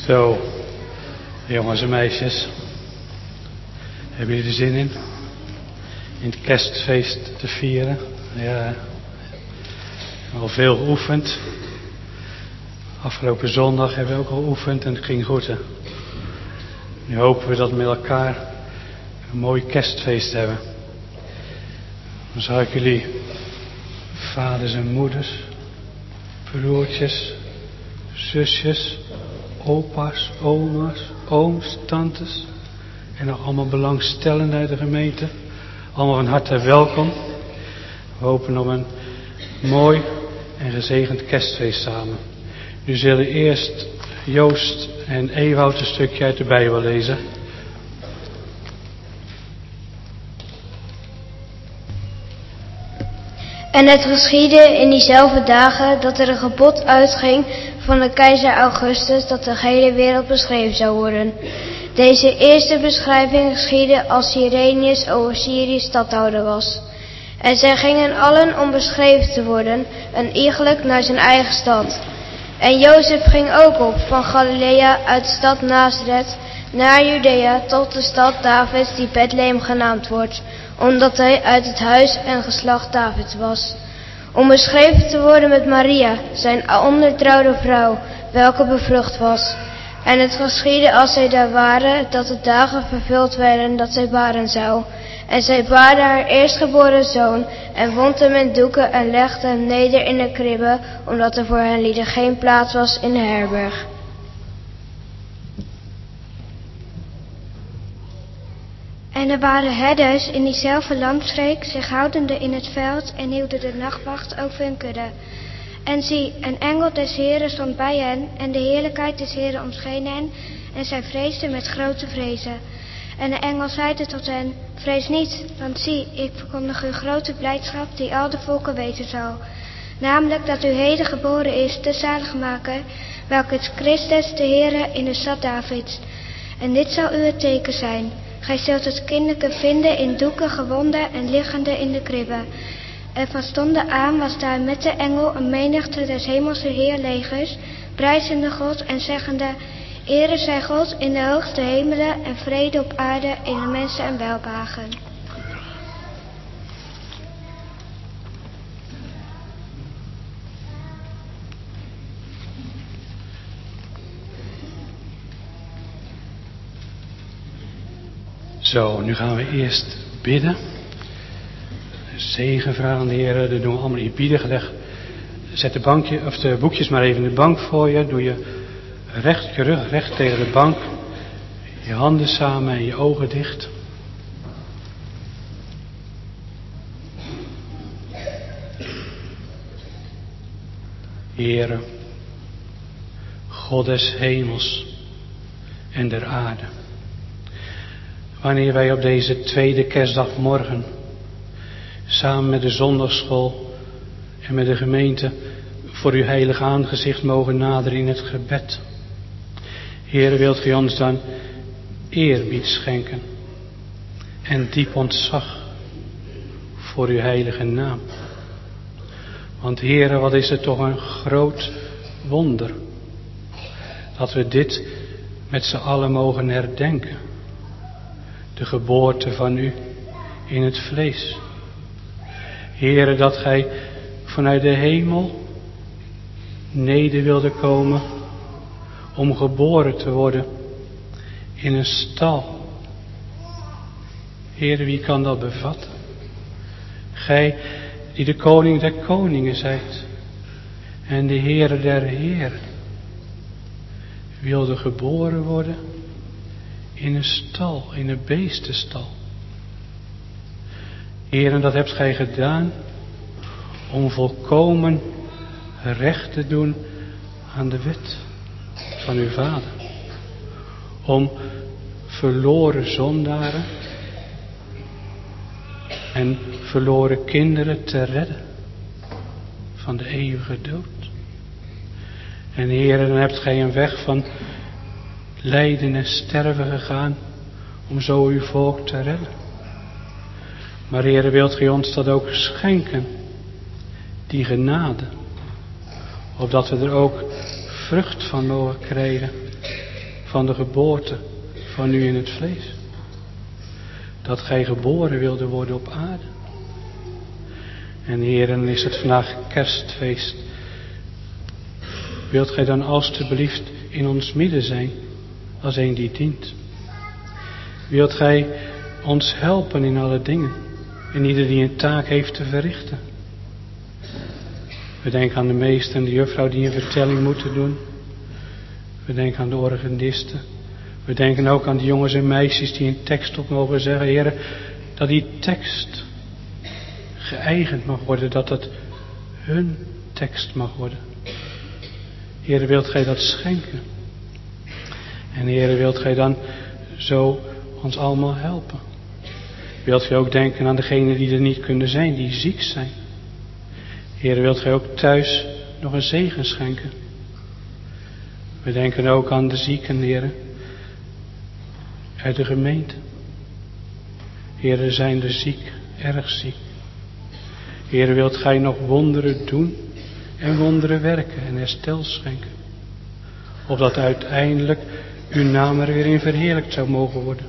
Zo, jongens en meisjes, hebben jullie er zin in het kerstfeest te vieren? Ja, al veel geoefend. Afgelopen zondag hebben we ook al geoefend en het ging goed. Hè? Nu hopen we dat we met elkaar een mooi kerstfeest hebben. Dan zou ik jullie vaders en moeders, broertjes, zusjes, opa's, oma's, ooms, tantes en nog allemaal belangstellenden uit de gemeente. Allemaal van harte welkom. We hopen op een mooi en gezegend kerstfeest samen. Nu zullen eerst Joost en Ewout een stukje uit de Bijbel lezen. En het geschiedde in diezelfde dagen dat er een gebod uitging van de keizer Augustus dat de hele wereld beschreven zou worden. Deze eerste beschrijving geschiedde als Cyrenius over Syrië stadhouder was. En zij gingen allen om beschreven te worden, en iegelijk naar zijn eigen stad. En Jozef ging ook op van Galilea uit de stad Nazareth naar Judea tot de stad Davids die Bethlehem genaamd wordt, omdat hij uit het huis en geslacht Davids was. Om beschreven te worden met Maria, zijn ondertrouwde vrouw, welke bevrucht was. En het geschiedde als zij daar waren, dat de dagen vervuld werden dat zij baren zou. En zij baarde haar eerstgeboren zoon, en wond hem in doeken en legde hem neder in de kribbe, omdat er voor hen lieden geen plaats was in de herberg. En er waren herders in diezelfde landstreek, zich houdende in het veld en hielden de nachtwacht over hun kudde. En zie, een engel des Heren stond bij hen, en de heerlijkheid des Heren omscheen hen, en zij vreesden met grote vrezen. En de engel zeide tot hen, vrees niet, want zie, ik verkondig u grote blijdschap die al de volken weten zal. Namelijk dat u heden geboren is, de zaligmaker, welke is Christus de Heere in de stad Davids. En dit zal u het teken zijn. Gij zult het kinderke vinden in doeken gewonden en liggende in de kribbe. En van stonden aan was daar met de engel een menigte des hemelse heerlegers, prijzende God en zeggende, Ere zij God in de hoogste hemelen en vrede op aarde in de mensen en welbehagen. Zo, nu gaan we eerst bidden. Zegen vragen aan de Heer, dat doen we allemaal eerbiedig. Zet de boekjes maar even in de bank voor je. Doe je rug recht tegen de bank. Je handen samen en je ogen dicht. Heere, God des hemels en der aarde. Wanneer wij op deze tweede kerstdagmorgen samen met de zondagschool en met de gemeente voor uw heilige aangezicht mogen naderen in het gebed. Heere, wilt u ons dan eerbied schenken en diep ontzag voor uw heilige naam. Want Heere, wat is het toch een groot wonder dat we dit met z'n allen mogen herdenken. De geboorte van u in het vlees. Heere, dat gij vanuit de hemel neder wilde komen om geboren te worden in een stal. Heere, wie kan dat bevatten? Gij die de koning der koningen zijt en de Heere der heren, wilde geboren worden in een stal, in een beestenstal. Heer, en dat hebt gij gedaan om volkomen recht te doen aan de wet van uw Vader. Om verloren zondaren en verloren kinderen te redden van de eeuwige dood. En Heer, dan hebt gij een weg van lijden en sterven gegaan om zo uw volk te redden. Maar Heere, wilt gij ons dat ook schenken, die genade, opdat we er ook vrucht van mogen krijgen van de geboorte van u in het vlees. Dat gij geboren wilde worden op aarde. En heren, is het vandaag kerstfeest. Wilt gij dan alstublieft in ons midden zijn, als een die dient? Wilt gij ons helpen in alle dingen, en ieder die een taak heeft te verrichten? We denken aan de meester en de juffrouw die een vertelling moeten doen. We denken aan de organisten. We denken ook aan de jongens en meisjes die een tekst op mogen zeggen. Heren, dat die tekst geëigend mag worden, dat het hun tekst mag worden. Heren, wilt gij dat schenken? En Heren, wilt gij dan zo ons allemaal helpen? Wilt gij ook denken aan degenen die er niet kunnen zijn, die ziek zijn? Heren, wilt gij ook thuis nog een zegen schenken? We denken ook aan de zieken, Heren, uit de gemeente. Heren, zijn de ziek, erg ziek. Heren, wilt gij nog wonderen doen en wonderen werken en herstel schenken? Opdat uiteindelijk uw naam er weer in verheerlijkt zou mogen worden.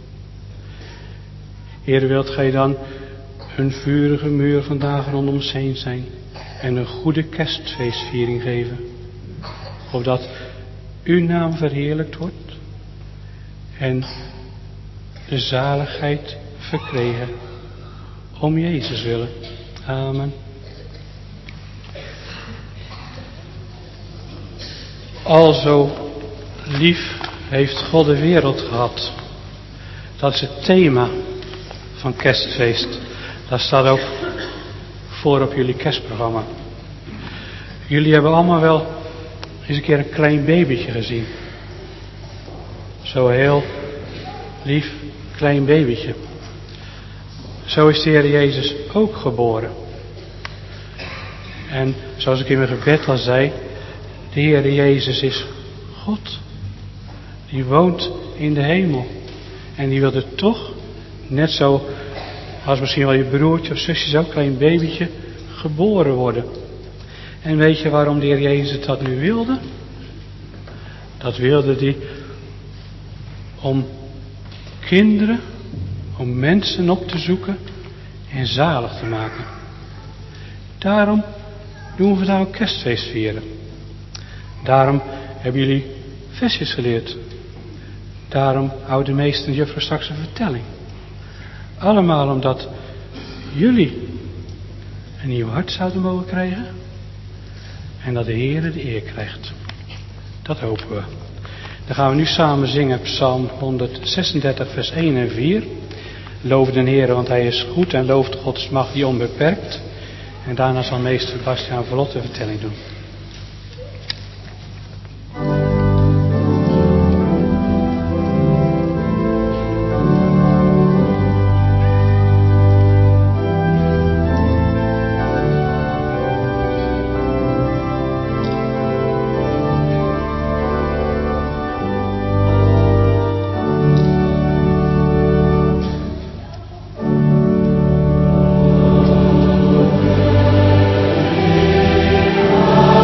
Heren, wilt gij dan een vurige muur vandaag rondom ons heen zijn en een goede kerstfeestviering geven. Opdat uw naam verheerlijkt wordt en de zaligheid verkregen. Om Jezus willen. Amen. Alzo lief heeft God de wereld gehad. Dat is het thema van kerstfeest. Dat staat ook voor op jullie kerstprogramma. Jullie hebben allemaal wel eens een keer een klein babytje gezien. Zo heel lief klein babytje. Zo is de Heer Jezus ook geboren. En zoals ik in mijn gebed al zei, de Heer Jezus is God. Die woont in de hemel. En die wilde toch, net zo als misschien wel je broertje of zusje, zo'n klein babytje, geboren worden. En weet je waarom de Heer Jezus dat nu wilde? Dat wilde hij om kinderen, om mensen op te zoeken en zalig te maken. Daarom doen we vandaag ook kerstfeest vieren. Daarom hebben jullie versjes geleerd. Daarom houdt de meester en juffrouw straks een vertelling. Allemaal omdat jullie een nieuw hart zouden mogen krijgen. En dat de Heer de eer krijgt. Dat hopen we. Dan gaan we nu samen zingen Psalm 136 vers 1 en 4. Loof de Heer, want Hij is goed en looft Gods macht die onbeperkt. En daarna zal meester Bastiaan Vlot de vertelling doen. Oh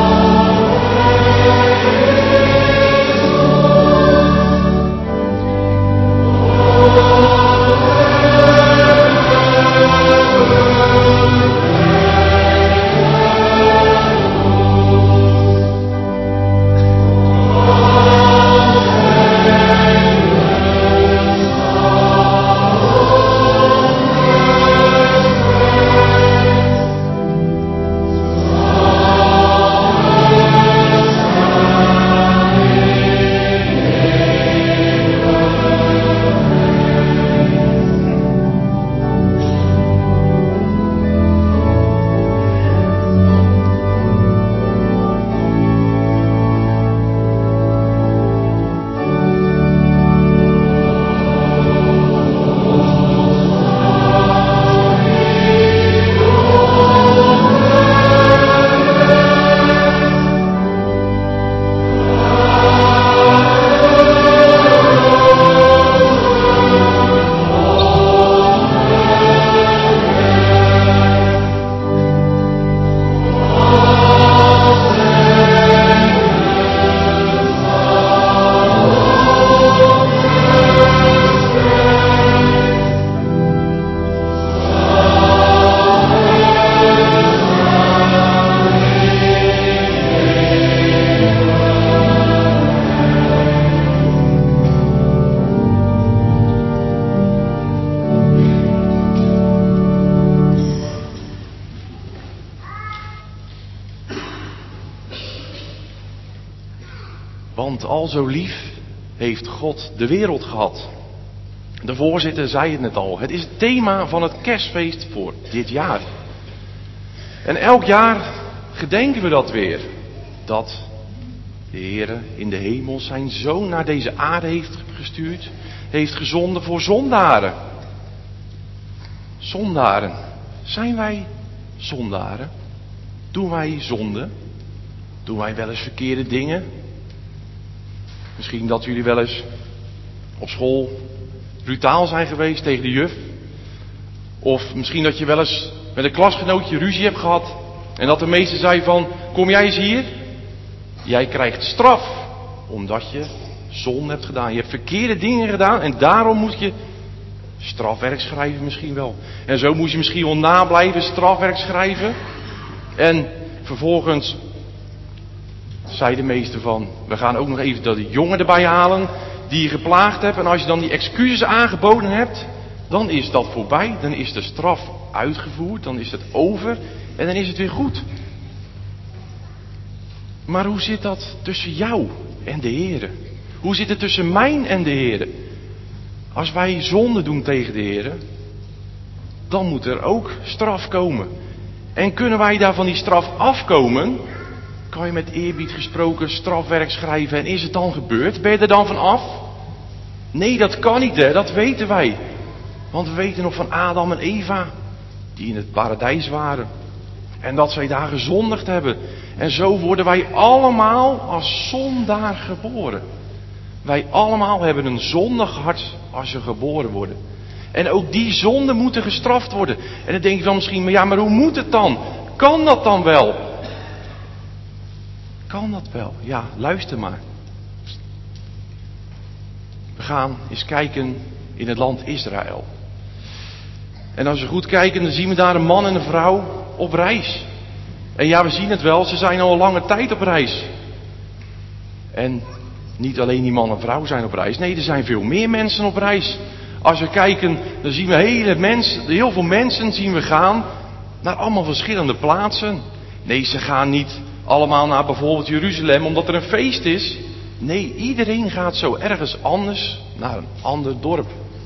Want al zo lief heeft God de wereld gehad. De voorzitter zei het net al. Het is het thema van het kerstfeest voor dit jaar. En elk jaar gedenken we dat weer. Dat de Heere in de hemel zijn Zoon naar deze aarde heeft gestuurd. Heeft gezonden voor zondaren. Zondaren. Zijn wij zondaren? Doen wij zonde? Doen wij wel eens verkeerde dingen? Misschien dat jullie wel eens op school brutaal zijn geweest tegen de juf. Of misschien dat je wel eens met een klasgenootje ruzie hebt gehad. En dat de meester zei van, kom jij eens hier? Jij krijgt straf. Omdat je zonde hebt gedaan. Je hebt verkeerde dingen gedaan. En daarom moet je strafwerk schrijven misschien wel. En zo moest je misschien wel nablijven strafwerk schrijven. En vervolgens zei de meester van, we gaan ook nog even die jongen erbij halen die je geplaagd hebt. En als je dan die excuses aangeboden hebt, dan is dat voorbij. Dan is de straf uitgevoerd. Dan is het over. En dan is het weer goed. Maar hoe zit dat tussen jou en de Heere? Hoe zit het tussen mij en de Heere? Als wij zonde doen tegen de Heere, dan moet er ook straf komen. En kunnen wij daar van die straf afkomen? Kan je met eerbied gesproken strafwerk schrijven en is het dan gebeurd? Ben je er dan van af? Nee, dat kan niet, hè? Dat weten wij. Want we weten nog van Adam en Eva, die in het paradijs waren. En dat zij daar gezondigd hebben. En zo worden wij allemaal als zondaar geboren. Wij allemaal hebben een zondig hart als we geboren worden. En ook die zonden moeten gestraft worden. En dan denk je dan misschien, maar hoe moet het dan? Kan dat dan wel? Kan dat wel? Ja, luister maar. We gaan eens kijken in het land Israël. En als we goed kijken, dan zien we daar een man en een vrouw op reis. En ja, we zien het wel, ze zijn al een lange tijd op reis. En niet alleen die man en vrouw zijn op reis. Nee, er zijn veel meer mensen op reis. Als we kijken, dan zien we heel veel mensen zien we gaan naar allemaal verschillende plaatsen. Nee, ze gaan niet allemaal naar bijvoorbeeld Jeruzalem omdat er een feest is. Nee, iedereen gaat zo ergens anders naar een ander dorp.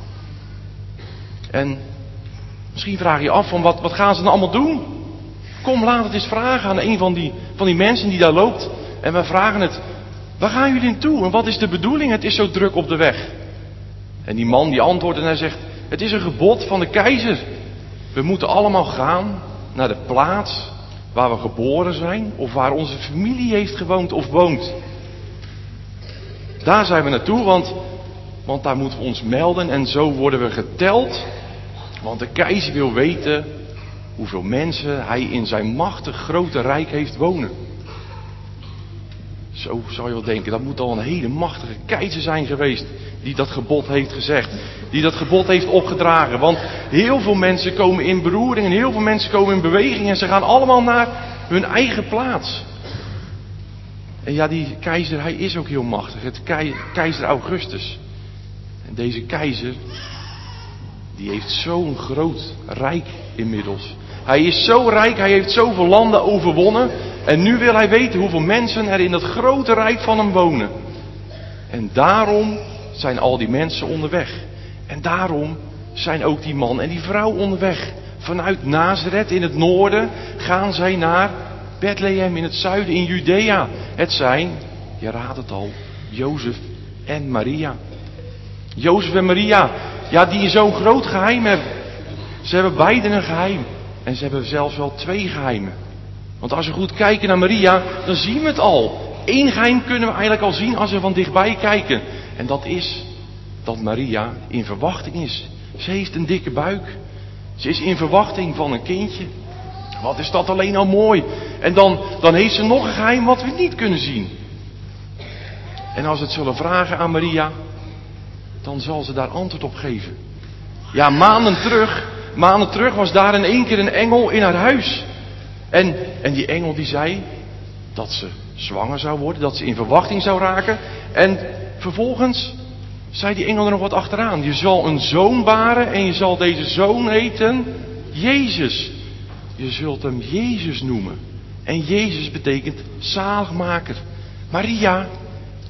En misschien vraag je je af van wat gaan ze dan allemaal doen? Kom, laat het eens vragen aan een van die mensen die daar loopt. En we vragen het, waar gaan jullie naartoe? En wat is de bedoeling? Het is zo druk op de weg. En die man die antwoordt en hij zegt, het is een gebod van de keizer. We moeten allemaal gaan naar de plaats waar we geboren zijn. Of waar onze familie heeft gewoond of woont. Daar zijn we naartoe, want daar moeten we ons melden. En zo worden we geteld. Want de keizer wil weten hoeveel mensen hij in zijn machtig grote rijk heeft wonen. Zo zou je wel denken, dat moet al een hele machtige keizer zijn geweest die dat gebod heeft gezegd. Die dat gebod heeft opgedragen. Want heel veel mensen komen in beroering en heel veel mensen komen in beweging en ze gaan allemaal naar hun eigen plaats. En ja, die keizer, hij is ook heel machtig. Het keizer Augustus. En deze keizer, die heeft zo'n groot rijk inmiddels. Hij is zo rijk, hij heeft zoveel landen overwonnen. En nu wil hij weten hoeveel mensen er in dat grote rijk van hem wonen. En daarom zijn al die mensen onderweg. En daarom zijn ook die man en die vrouw onderweg. Vanuit Nazareth in het noorden gaan zij naar Bethlehem in het zuiden in Judea. Het zijn, je raadt het al, Jozef en Maria. Jozef en Maria, ja, die zo'n groot geheim hebben. Ze hebben beiden een geheim. En ze hebben zelfs wel 2 geheimen. Want als we goed kijken naar Maria, dan zien we het al. 1 geheim kunnen we eigenlijk al zien als we van dichtbij kijken. En dat is dat Maria in verwachting is. Ze heeft een dikke buik. Ze is in verwachting van een kindje. Wat is dat alleen al mooi. En dan heeft ze nog een geheim wat we niet kunnen zien. En als we het zullen vragen aan Maria, dan zal ze daar antwoord op geven. Ja, maanden terug was daar in één keer een engel in haar huis. En die engel die zei dat ze zwanger zou worden, dat ze in verwachting zou raken. En vervolgens zei die engel er nog wat achteraan. Je zal een zoon baren en je zal deze zoon heten Jezus. Je zult hem Jezus noemen. En Jezus betekent zaligmaker. Maria,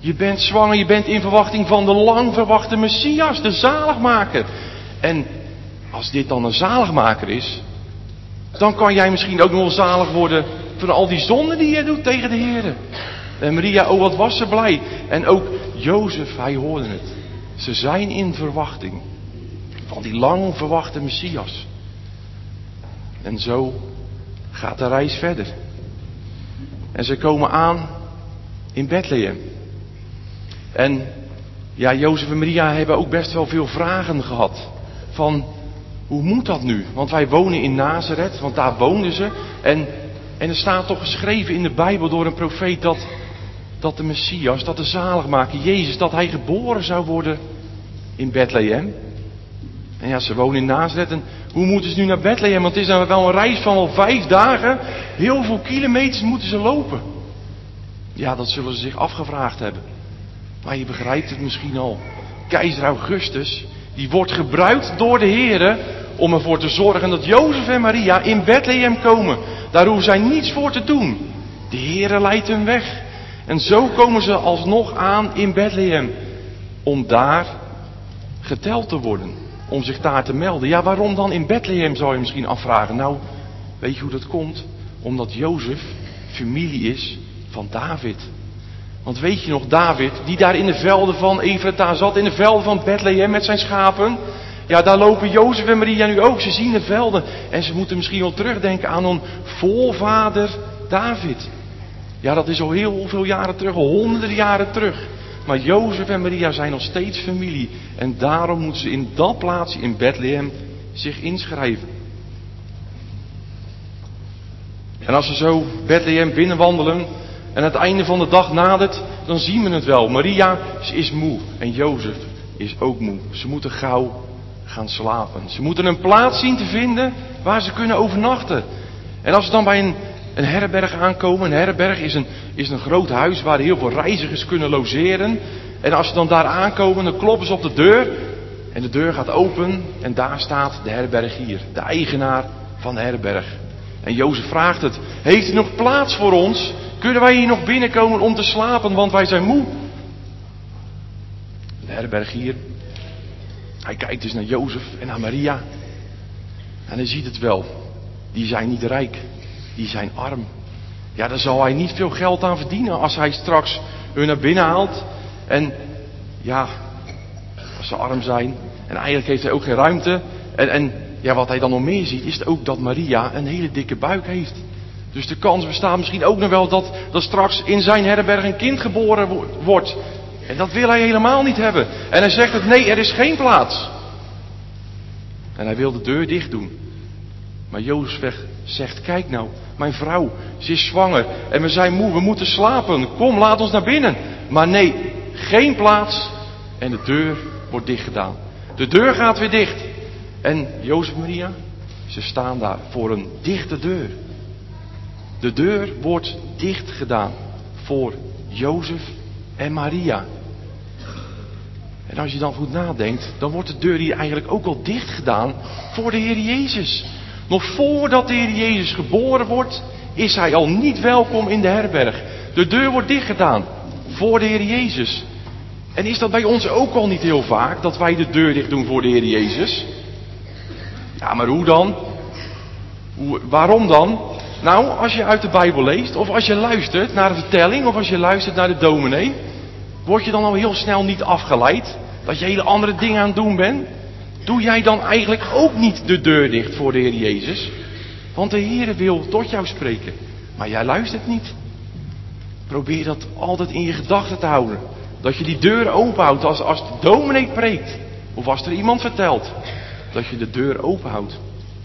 Je bent zwanger, je bent in verwachting van de lang verwachte Messias, de zaligmaker. En als dit dan een zaligmaker is, dan kan jij misschien ook nog wel zalig worden van al die zonden die je doet tegen de Heer. En Maria, oh wat was ze blij. En ook Jozef, hij hoorde het. Ze zijn in verwachting van die lang verwachte Messias. En zo gaat de reis verder. En ze komen aan in Bethlehem. En ja, Jozef en Maria hebben ook best wel veel vragen gehad. Van, hoe moet dat nu? Want wij wonen in Nazareth, want daar woonden ze. En er staat toch geschreven in de Bijbel door een profeet dat de Messias, dat de zaligmaker, Jezus, dat hij geboren zou worden in Bethlehem. En ja, ze wonen in Nazareth. En hoe moeten ze nu naar Bethlehem? Want het is dan wel een reis van al 5 dagen. Heel veel kilometers moeten ze lopen. Ja, dat zullen ze zich afgevraagd hebben. Maar je begrijpt het misschien al. Keizer Augustus, die wordt gebruikt door de Heere om ervoor te zorgen dat Jozef en Maria in Bethlehem komen. Daar hoeven zij niets voor te doen. De Heere leidt hun weg. En zo komen ze alsnog aan in Bethlehem. Om daar geteld te worden. Om zich daar te melden. Ja, waarom dan in Bethlehem, zou je misschien afvragen. Nou, weet je hoe dat komt? Omdat Jozef familie is van David. Want weet je nog, David, die daar in de velden van Efrata zat, in de velden van Bethlehem met zijn schapen. Ja, daar lopen Jozef en Maria nu ook. Ze zien de velden. En ze moeten misschien wel terugdenken aan hun voorvader David. Ja, dat is al heel veel jaren terug, al honderden jaren terug. Maar Jozef en Maria zijn nog steeds familie. En daarom moeten ze in dat plaatsje in Bethlehem zich inschrijven. En als ze zo Bethlehem binnenwandelen en het einde van de dag nadert, dan zien we het wel. Maria, ze is moe en Jozef is ook moe. Ze moeten gauw gaan slapen. Ze moeten een plaats zien te vinden waar ze kunnen overnachten. En als ze dan bij een herberg aankomen. Een herberg is een groot huis waar heel veel reizigers kunnen logeren. En als ze dan daar aankomen, dan kloppen ze op de deur. En de deur gaat open en daar staat de herbergier, de eigenaar van de herberg. En Jozef vraagt het, heeft u nog plaats voor ons? Kunnen wij hier nog binnenkomen om te slapen, want wij zijn moe? De herbergier, hij kijkt dus naar Jozef en naar Maria. En hij ziet het wel, die zijn niet rijk. Die zijn arm. Ja, daar zal hij niet veel geld aan verdienen als hij straks hun naar binnen haalt. En ja, als ze arm zijn. En eigenlijk heeft hij ook geen ruimte. En ja, wat hij dan nog meer ziet, is ook dat Maria een hele dikke buik heeft. Dus de kans bestaat misschien ook nog wel dat straks in zijn herberg een kind geboren wordt. En dat wil hij helemaal niet hebben. En hij zegt het, nee, er is geen plaats. En hij wil de deur dicht doen. Maar Jozef zegt, kijk nou, mijn vrouw, ze is zwanger en we zijn moe, we moeten slapen. Kom, laat ons naar binnen. Maar nee, geen plaats en de deur wordt dicht gedaan. De deur gaat weer dicht. En Jozef en Maria, ze staan daar voor een dichte deur. De deur wordt dicht gedaan voor Jozef en Maria. En als je dan goed nadenkt, dan wordt de deur hier eigenlijk ook al dicht gedaan voor de Heer Jezus. Nog voordat de Heer Jezus geboren wordt, is hij al niet welkom in de herberg. De deur wordt dichtgedaan voor de Heer Jezus. En is dat bij ons ook al niet heel vaak, dat wij de deur dicht doen voor de Heer Jezus? Ja, maar hoe dan? Waarom dan? Nou, als je uit de Bijbel leest, of als je luistert naar de vertelling, of als je luistert naar de dominee, word je dan al heel snel niet afgeleid, dat je hele andere dingen aan het doen bent? Doe jij dan eigenlijk ook niet de deur dicht voor de Heer Jezus? Want de Heer wil tot jou spreken, maar jij luistert niet. Probeer dat altijd in je gedachten te houden. Dat je die deur open houdt als de dominee preekt. Of als er iemand vertelt. Dat je de deur open houdt.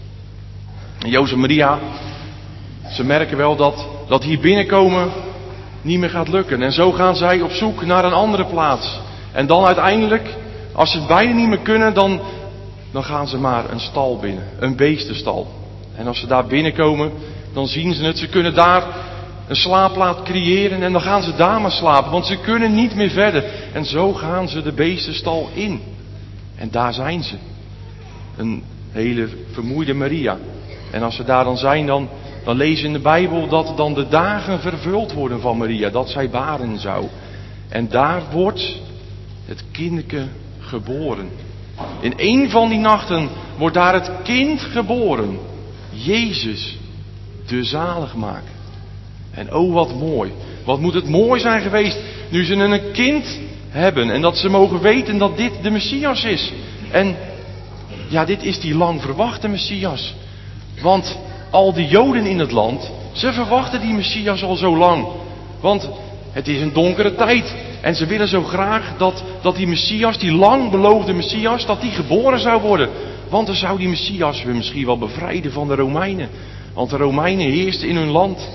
En Jozef en Maria, ze merken wel dat hier binnenkomen niet meer gaat lukken. En zo gaan zij op zoek naar een andere plaats. En dan uiteindelijk, als ze het beide niet meer kunnen, dan gaan ze maar een stal binnen. Een beestenstal. En als ze daar binnenkomen, dan zien ze het. Ze kunnen daar een slaapplaats creëren en dan gaan ze daar maar slapen. Want ze kunnen niet meer verder. En zo gaan ze de beestenstal in. En daar zijn ze. Een hele vermoeide Maria. En als ze daar dan zijn, dan lezen we in de Bijbel dat dan de dagen vervuld worden van Maria. Dat zij baren zou. En daar wordt het kindje geboren. In een van die nachten wordt daar het kind geboren. Jezus, de zaligmaker. En oh wat mooi. Wat moet het mooi zijn geweest nu ze een kind hebben. En dat ze mogen weten dat dit de Messias is. En ja, dit is die lang verwachte Messias. Want al die Joden in het land, ze verwachten die Messias al zo lang. Want het is een donkere tijd. En ze willen zo graag dat die Messias, die lang beloofde Messias, dat die geboren zou worden. Want dan zou die Messias we misschien wel bevrijden van de Romeinen. Want de Romeinen heersten in hun land.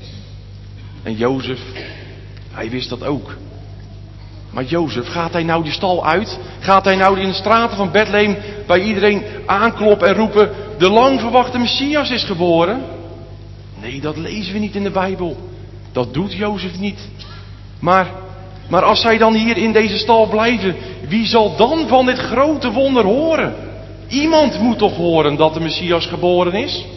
En Jozef, hij wist dat ook. Maar Jozef, gaat hij nou die stal uit? Gaat hij nou in de straten van Bethlehem bij iedereen aankloppen en roepen: de lang verwachte Messias is geboren? Nee, dat lezen we niet in de Bijbel. Dat doet Jozef niet. Maar als zij dan hier in deze stal blijven, wie zal dan van dit grote wonder horen? Iemand moet toch horen dat de Messias geboren is?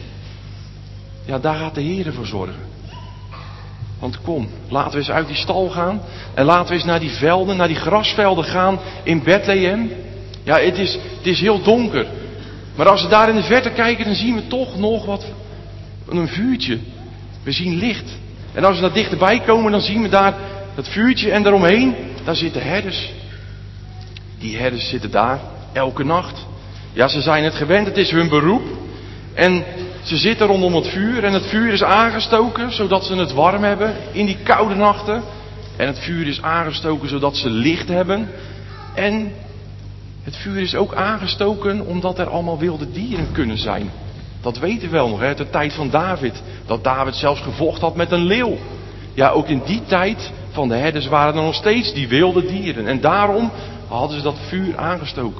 Ja, daar gaat de Heer voor zorgen. Want kom, laten we eens uit die stal gaan. En laten we eens naar die velden, naar die grasvelden gaan in Bethlehem. Ja, het is heel donker. Maar als we daar in de verte kijken, dan zien we toch nog wat. Een vuurtje. We zien licht. En als we daar dichterbij komen, dan zien we daar dat vuurtje. En daaromheen, daar zitten herders. Die herders zitten daar, elke nacht. Ja, ze zijn het gewend, het is hun beroep. En ze zitten rondom het vuur en het vuur is aangestoken zodat ze het warm hebben in die koude nachten. En het vuur is aangestoken zodat ze licht hebben. En het vuur is ook aangestoken omdat er allemaal wilde dieren kunnen zijn. Dat weten we wel nog, uit de tijd van David. Dat David zelfs gevochten had met een leeuw. Ja, ook in die tijd van de herders waren er nog steeds die wilde dieren. En daarom hadden ze dat vuur aangestoken.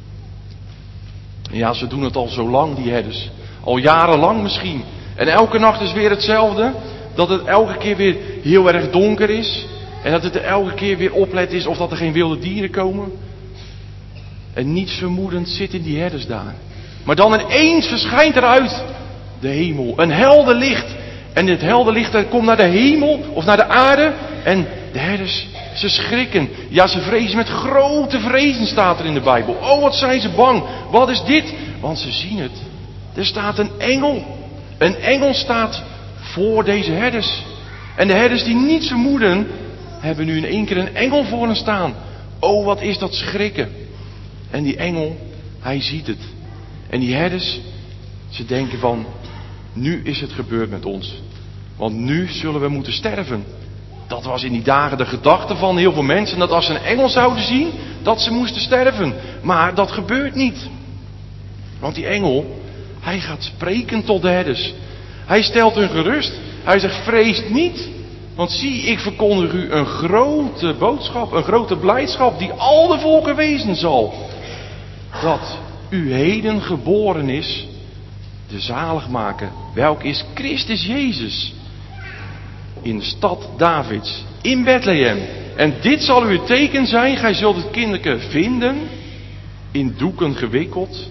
En ja, ze doen het al zo lang, die herders. Al jarenlang misschien. En elke nacht is weer hetzelfde. Dat het elke keer weer heel erg donker is. En dat het er elke keer weer oplet is of dat er geen wilde dieren komen. En niets vermoedend zitten die herders daar. Maar dan ineens verschijnt eruit de hemel. Een helder licht. En dit helder licht dat komt naar de hemel of naar de aarde. En de herders, ze schrikken. Ja, ze vrezen met grote vrezen, staat er in de Bijbel. Oh, wat zijn ze bang. Wat is dit? Want ze zien het. Er staat een engel. Een engel staat voor deze herders. En de herders die niets vermoeden, hebben nu in één keer een engel voor hen staan. Oh, wat is dat schrikken. En die engel, hij ziet het. En die herders, ze denken van, nu is het gebeurd met ons. Want nu zullen we moeten sterven. Dat was in die dagen de gedachte van heel veel mensen. Dat als ze een engel zouden zien, dat ze moesten sterven. Maar dat gebeurt niet. Want die engel, hij gaat spreken tot de herders. Hij stelt hun gerust. Hij zegt, vrees niet. Want zie, ik verkondig u een grote boodschap, een grote blijdschap die al de volken wezen zal. Dat u heden geboren is, de zaligmaker, welk is Christus Jezus. In de stad Davids, in Bethlehem. En dit zal uw teken zijn, gij zult het kinderke vinden, in doeken gewikkeld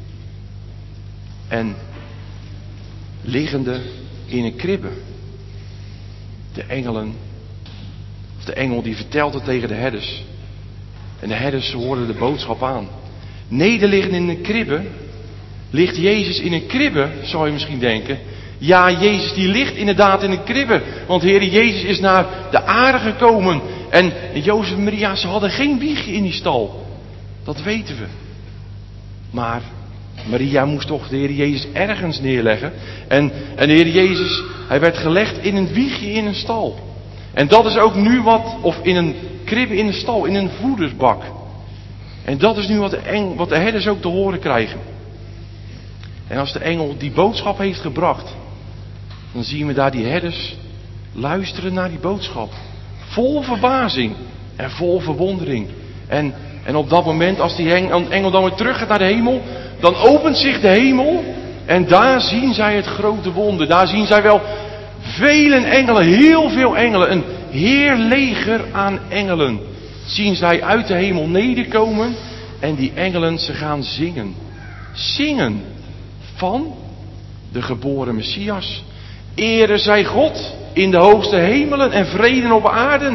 en liggende in een kribbe. De engel die vertelt het tegen de herders. En de herders hoorden de boodschap aan. Nederliggend in een kribbe, ligt Jezus in een kribbe, zou je misschien denken. Ja, Jezus die ligt inderdaad in een kribbe. Want Heere Jezus is naar de aarde gekomen. En Jozef en Maria, ze hadden geen wiegje in die stal. Dat weten we. Maar Maria moest toch de Heer Jezus ergens neerleggen. En de Heer Jezus, hij werd gelegd in een wiegje in een stal. En dat is ook nu of in een kribbe in een stal, in een voedersbak. En dat is nu wat de herders ook te horen krijgen. En als de engel die boodschap heeft gebracht, dan zien we daar die herders luisteren naar die boodschap. Vol verbazing en vol verwondering. En op dat moment, als die engel dan weer terug gaat naar de hemel, dan opent zich de hemel en daar zien zij het grote wonder. Daar zien zij wel vele engelen, heel veel engelen, een heerleger aan engelen. Zien zij uit de hemel nederkomen en die engelen, ze gaan zingen. Zingen van de geboren Messias. Ere zij God in de hoogste hemelen en vrede op aarde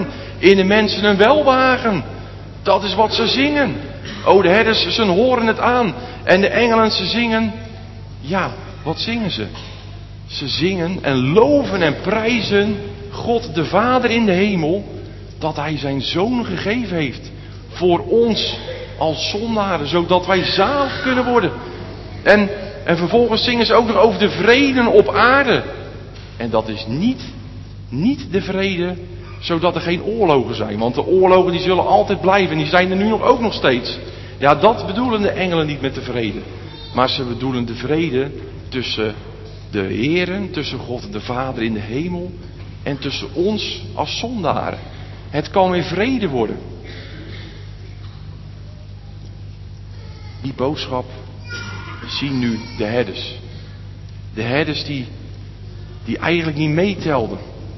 in de mensen een welbehagen. Dat is wat ze zingen. O, de herders, ze horen het aan. En de engelen, ze zingen. Ja, wat zingen ze? Ze zingen en loven en prijzen God de Vader in de hemel, dat Hij zijn Zoon gegeven heeft voor ons als zondaren, zodat wij zalig kunnen worden. En vervolgens zingen ze ook nog over de vrede op aarde. En dat is niet de vrede zodat er geen oorlogen zijn. Want de oorlogen die zullen altijd blijven en die zijn er nu ook nog steeds. Ja, dat bedoelen de engelen niet met de vrede. Maar ze bedoelen de vrede tussen de Heeren, tussen God de Vader in de hemel en tussen ons als zondaren. Het kan weer vrede worden. Die boodschap zien nu de herders. De herders die eigenlijk niet meetelden.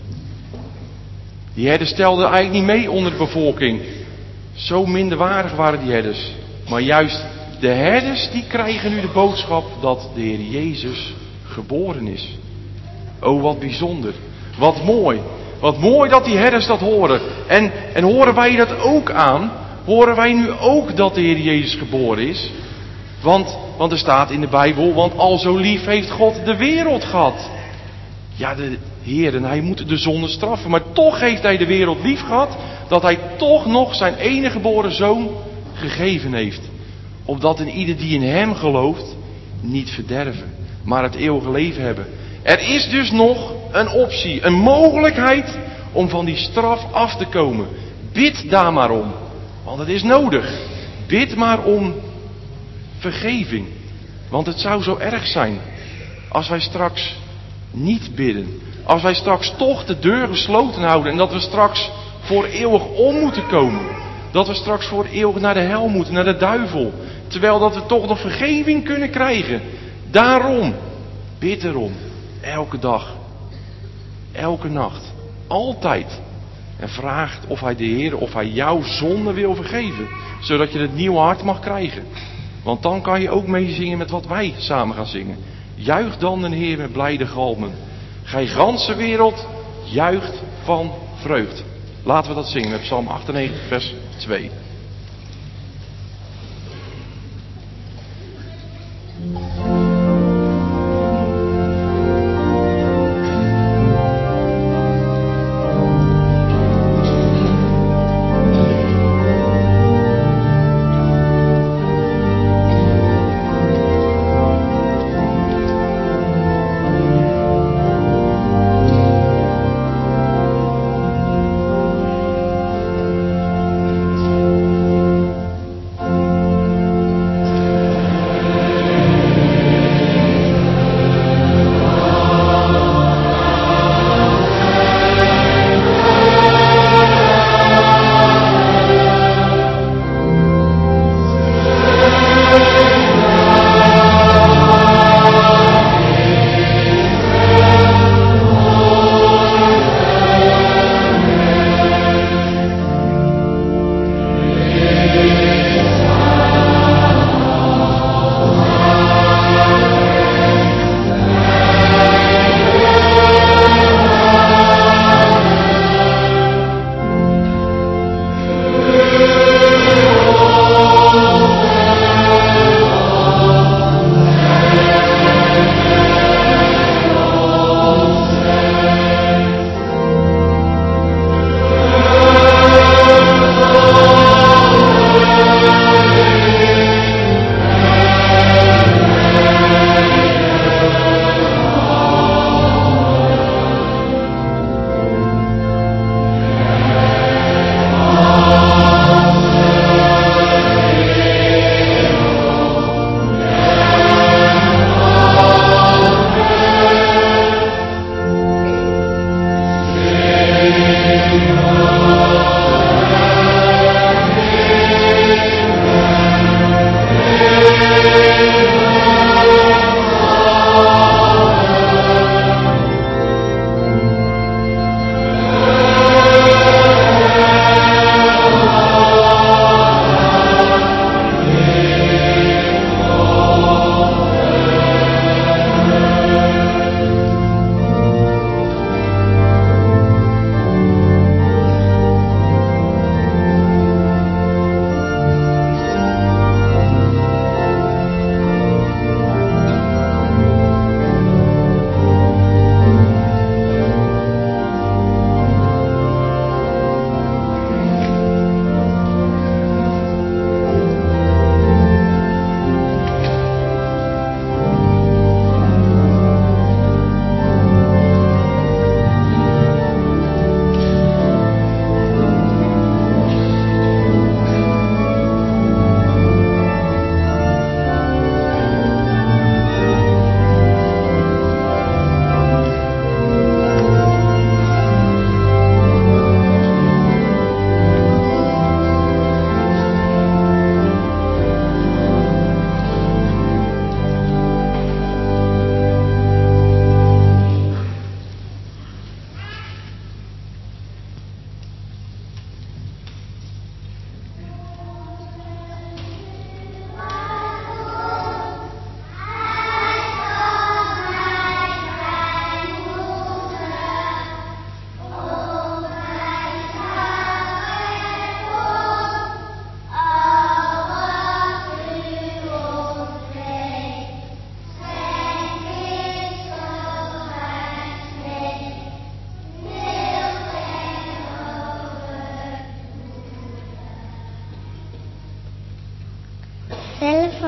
Die herders telden eigenlijk niet mee onder de bevolking. Zo minderwaardig waren die herders. Maar juist de herders die krijgen nu de boodschap dat de Heer Jezus geboren is. Oh, wat bijzonder. Wat mooi. Wat mooi dat die herders dat horen. En horen wij dat ook aan? Horen wij nu ook dat de Heer Jezus geboren is? Want er staat in de Bijbel, want al zo lief heeft God de wereld gehad. Ja, de Heer, en Hij moet de zonde straffen. Maar toch heeft Hij de wereld lief gehad, dat Hij toch nog zijn enige geboren Zoon gegeven heeft. Opdat in ieder die in Hem gelooft, niet verderven, maar het eeuwige leven hebben. Er is dus nog een optie, een mogelijkheid om van die straf af te komen. Bid daar maar om, want het is nodig. Bid maar om vergeving. Want het zou zo erg zijn als wij straks niet bidden. Als wij straks toch de deur gesloten houden en dat we straks voor eeuwig om moeten komen. Dat we straks voor eeuwig naar de hel moeten, naar de duivel. Terwijl dat we toch nog vergeving kunnen krijgen. Daarom, bid erom. Elke dag. Elke nacht. Altijd. En vraag of Hij de Heer, of Hij jouw zonde wil vergeven. Zodat je het nieuwe hart mag krijgen. Want dan kan je ook meezingen met wat wij samen gaan zingen. Juich dan de Heer met blijde galmen. Gij ganse wereld juicht van vreugd. Laten we dat zingen met Psalm 98 vers 2.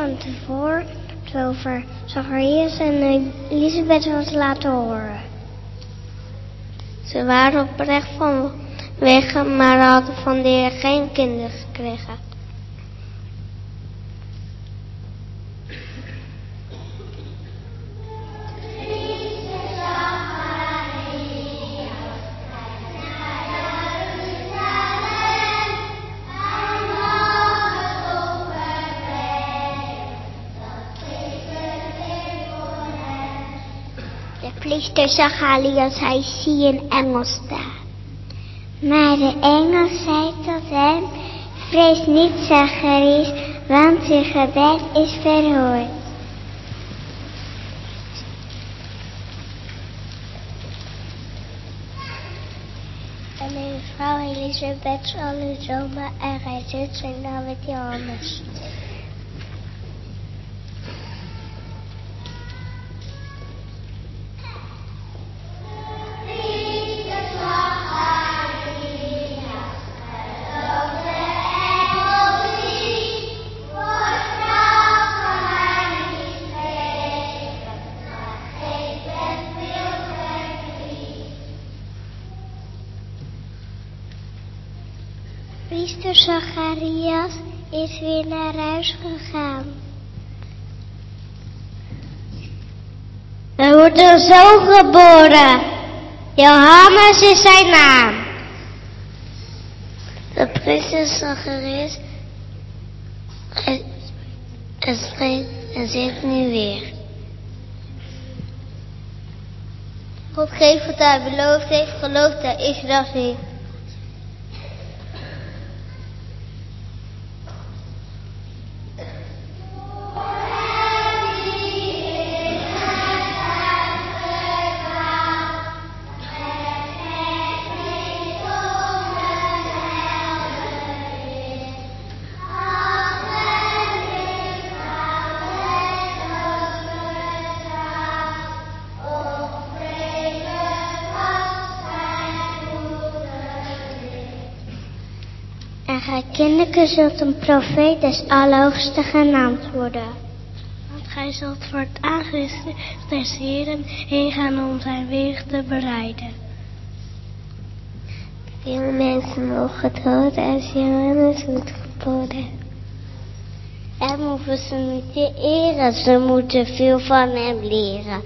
van tevoren het over Zacharias en Elisabeth was laten horen. Ze waren oprecht van weg, maar hadden van de Heer geen kinderen gekregen. De priester Zacharias, hij zie een engel staan. Maar de engel zei tot hem, vrees niet Zacharias, want je gebed is verhoord. En uw vrouw Elisabeth zal u zonen en gij zult zijn naam met Johannes. Priester Zacharias is weer naar huis gegaan. Er wordt een zoon geboren. Johannes is zijn naam. De priester Zacharias en zegt nu weer. God geeft wat hij beloofd heeft, gelooft hij Israël niet. En gij kinderen zult een profeet des Allerhoogsten genaamd worden. Want gij zult voor het aangezicht des Heeren heen gaan om zijn weg te bereiden. Veel mensen mogen dood als Johannes wordt geboren. En hoeven ze niet te eren, ze moeten veel van hem leren.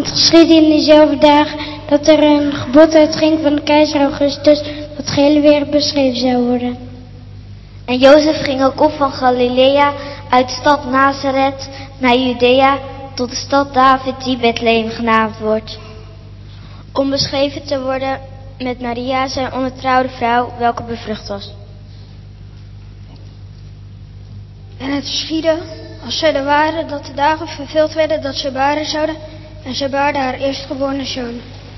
het geschiedde in diezelfde dagen dat er een gebod uitging van de keizer Augustus dat de hele wereld beschreven zou worden. En Jozef ging ook op van Galilea uit de stad Nazareth naar Judea tot de stad David die Bethlehem genaamd wordt, om beschreven te worden met Maria, zijn ongetrouwde vrouw, welke bevrucht was. En het geschiedde, als zij er waren, dat de dagen vervuld werden dat ze baren zouden, en zij baarde haar eerstgeboren zoon.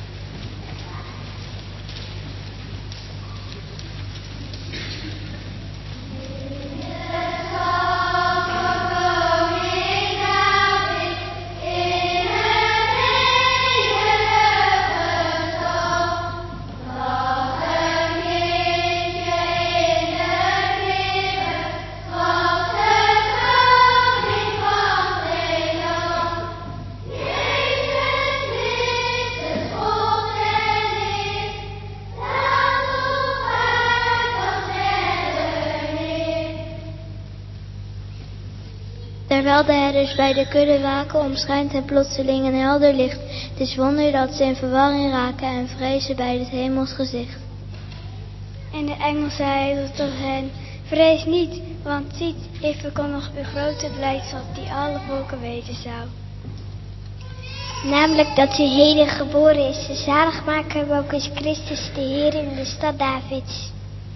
Terwijl de herders bij de kudde waken, omschijnt hen plotseling een helder licht. Het is wonder dat ze in verwarring raken en vrezen bij het hemels gezicht. En de engel zei tot hen, vrees niet, want ziet, ik verkondig uw grote blijdschap die alle volken weten zou. Namelijk dat u heden geboren is, de zaligmaker welke is Christus de Heer in de stad Davids.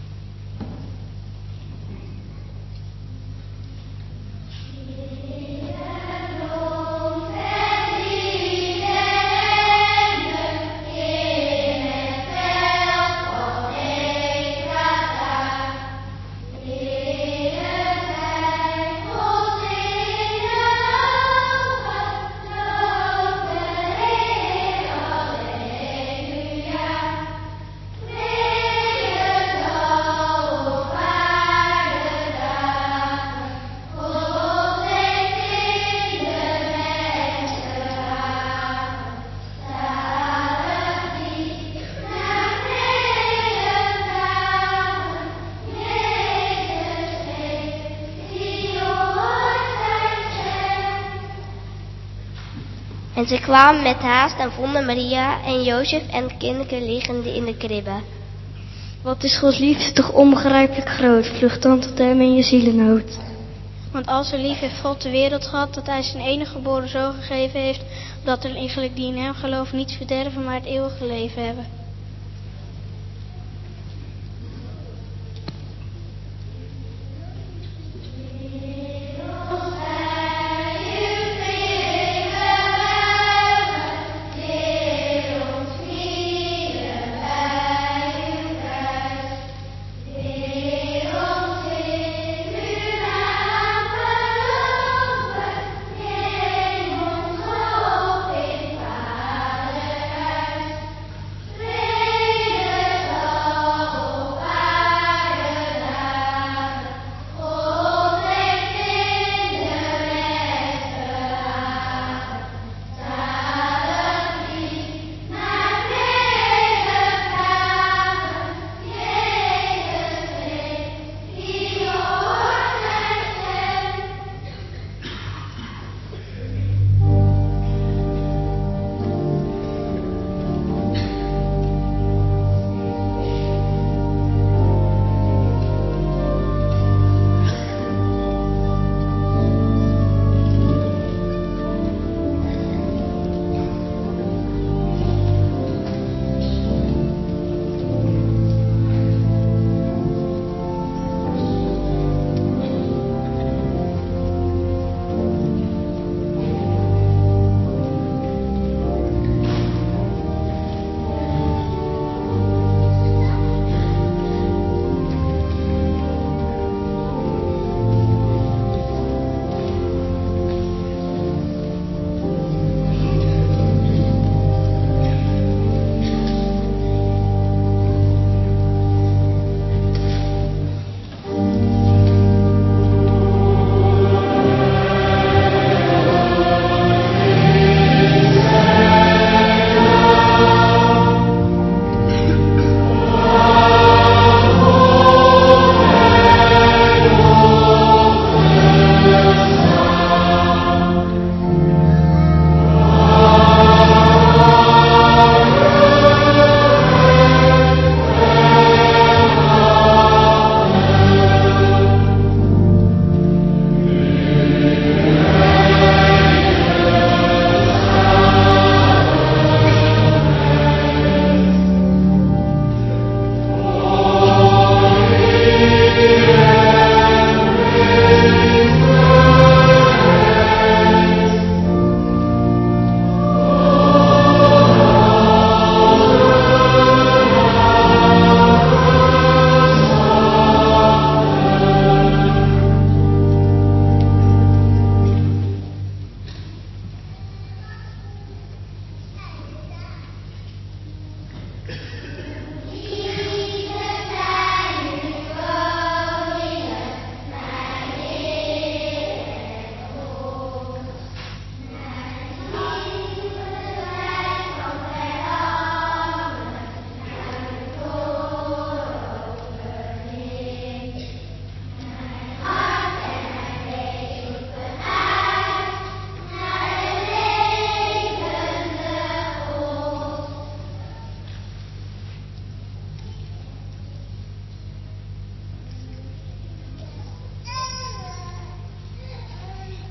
En ze kwamen met haast en vonden Maria en Jozef en het kinderke liggende in de kribbe. Wat is Gods liefde toch onbegrijpelijk groot, vlucht dan tot hem in je zielennood. Want al zo lief heeft God de wereld gehad, dat hij zijn enige geboren zoon gegeven heeft, dat er iegelijk die in hem geloven niet verderven, maar het eeuwige leven hebben.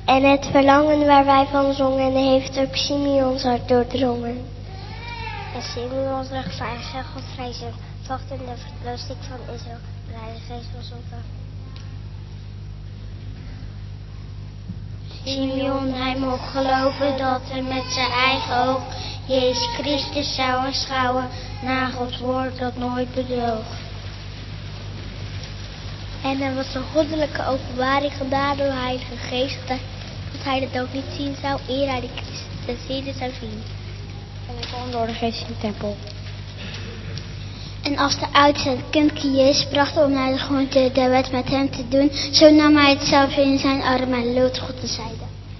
En het verlangen waar wij van zongen heeft ook Simeons hart doordrongen. En Simeons rechtvaardige God vrezen, wacht in de verloosting van Israël, de Heilige Geest was op hem. Simeon, hij mocht geloven dat hij met zijn eigen oog Jezus Christus zou aanschouwen, na Gods woord dat nooit bedroog. En er was een goddelijke openbaring gedaan door de Heilige Geest, dat hij de dood niet zien zou, eer hij de Christus ten ziele zou zien. En hij kwam door de Geest in de tempel. En als de oudste het kindje Jezus bracht om naar de grond de wet met hem te doen, zo nam hij het zelf in zijn armen en lood God te zijde.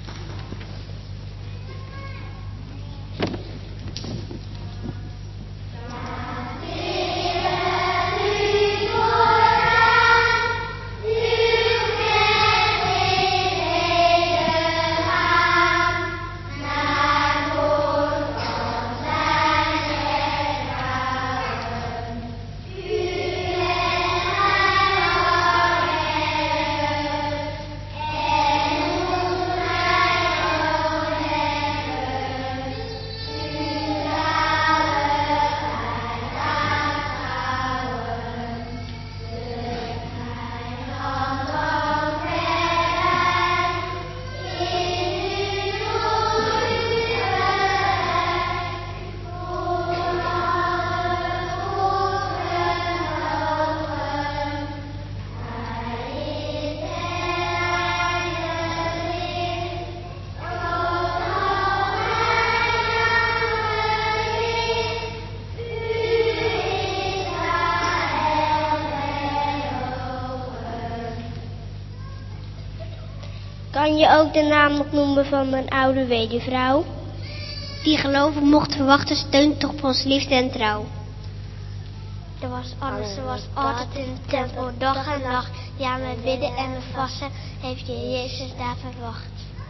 Kan je ook de naam nog noemen van een oude weduwvrouw? Die geloven mocht verwachten steun toch ons liefde en trouw. Er was alles zoals altijd in de tempel, dag en nacht. Ja, met bidden en met vasten heeft je Jezus daar verwacht.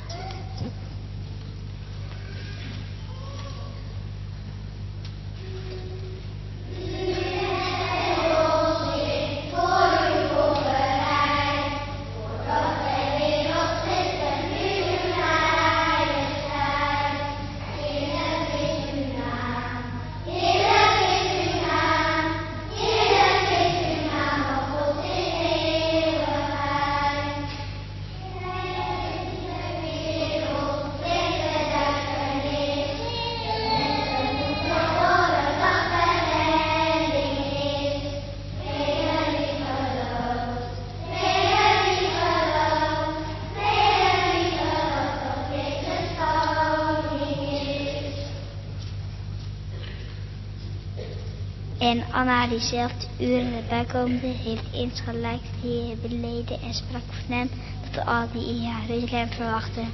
En Anna, diezelfde uren erbij komende, heeft insgelijks de Heer beleden en sprak van hem tot al die in Jeruzalem verwachten.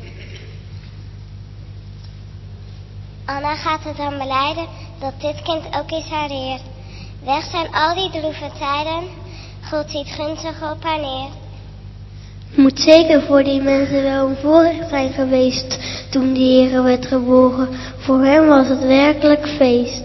Anna gaat het dan belijden dat dit kind ook is haar Heer. Weg zijn al die droeve tijden, God ziet gunstig op haar neer. Het moet zeker voor die mensen wel een voorrecht zijn geweest toen de Heer werd geboren. Voor hem was het werkelijk feest.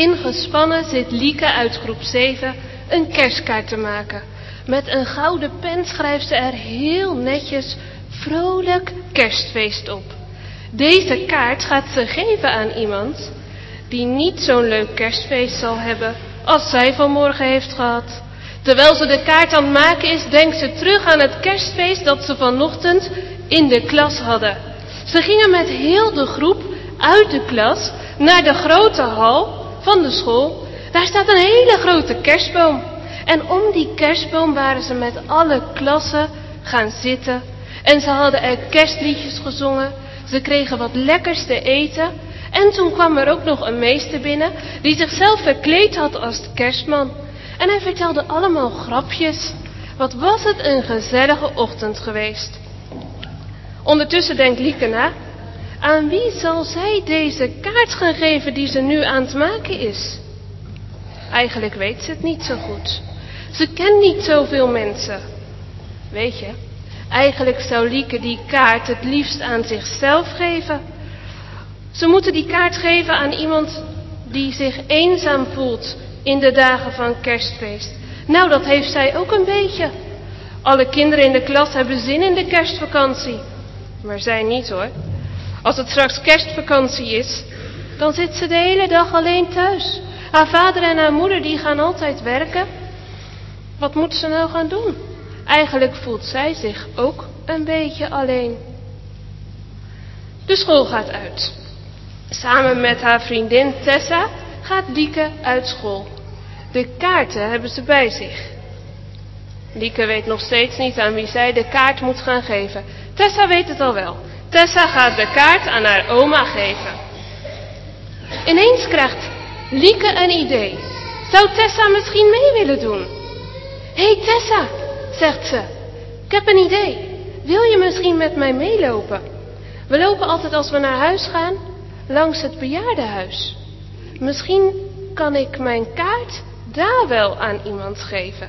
Ingespannen zit Lieke uit groep 7 een kerstkaart te maken. Met een gouden pen schrijft ze er heel netjes vrolijk kerstfeest op. Deze kaart gaat ze geven aan iemand die niet zo'n leuk kerstfeest zal hebben als zij vanmorgen heeft gehad. Terwijl ze de kaart aan het maken is, denkt ze terug aan het kerstfeest dat ze vanochtend in de klas hadden. Ze gingen met heel de groep uit de klas naar de grote hal van de school. Daar staat een hele grote kerstboom. En om die kerstboom waren ze met alle klassen gaan zitten. En ze hadden er kerstliedjes gezongen. Ze kregen wat lekkers te eten. En toen kwam er ook nog een meester binnen die zichzelf verkleed had als de kerstman. En hij vertelde allemaal grapjes. Wat was het een gezellige ochtend geweest. Ondertussen denkt Lieke na. Aan wie zal zij deze kaart gaan geven die ze nu aan het maken is? Eigenlijk weet ze het niet zo goed. Ze kent niet zoveel mensen. Weet je, eigenlijk zou Lieke die kaart het liefst aan zichzelf geven. Ze moeten die kaart geven aan iemand die zich eenzaam voelt in de dagen van kerstfeest. Nou, dat heeft zij ook een beetje. Alle kinderen in de klas hebben zin in de kerstvakantie. Maar zij niet hoor. Als het straks kerstvakantie is, dan zit ze de hele dag alleen thuis. Haar vader en haar moeder die gaan altijd werken. Wat moet ze nou gaan doen? Eigenlijk voelt zij zich ook een beetje alleen. De school gaat uit. Samen met haar vriendin Tessa gaat Lieke uit school. De kaarten hebben ze bij zich. Lieke weet nog steeds niet aan wie zij de kaart moet gaan geven. Tessa weet het al wel. Tessa gaat de kaart aan haar oma geven. Ineens krijgt Lieke een idee. Zou Tessa misschien mee willen doen? Hé Tessa, zegt ze. Ik heb een idee. Wil je misschien met mij meelopen? We lopen altijd als we naar huis gaan langs het bejaardenhuis. Misschien kan ik mijn kaart daar wel aan iemand geven.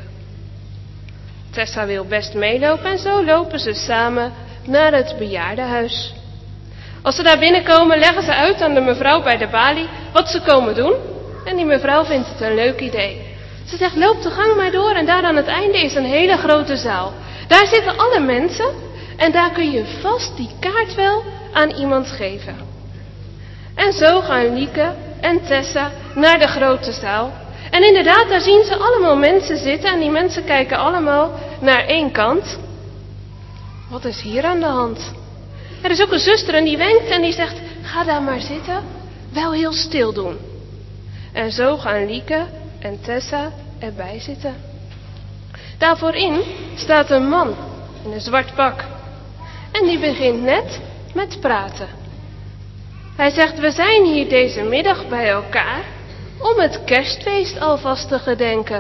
Tessa wil best meelopen en zo lopen ze samen naar het bejaardenhuis. Als ze daar binnenkomen leggen ze uit aan de mevrouw bij de balie wat ze komen doen. En die mevrouw vindt het een leuk idee. Ze zegt, loop de gang maar door en daar aan het einde is een hele grote zaal. Daar zitten alle mensen en daar kun je vast die kaart wel aan iemand geven. En zo gaan Lieke en Tessa naar de grote zaal. En inderdaad, daar zien ze allemaal mensen zitten en die mensen kijken allemaal naar één kant. Wat is hier aan de hand? Er is ook een zuster en die wenkt en die zegt, ga daar maar zitten, wel heel stil doen. En zo gaan Lieke en Tessa erbij zitten. Daar voorin staat een man in een zwart pak. En die begint net met praten. Hij zegt, we zijn hier deze middag bij elkaar om het kerstfeest alvast te gedenken.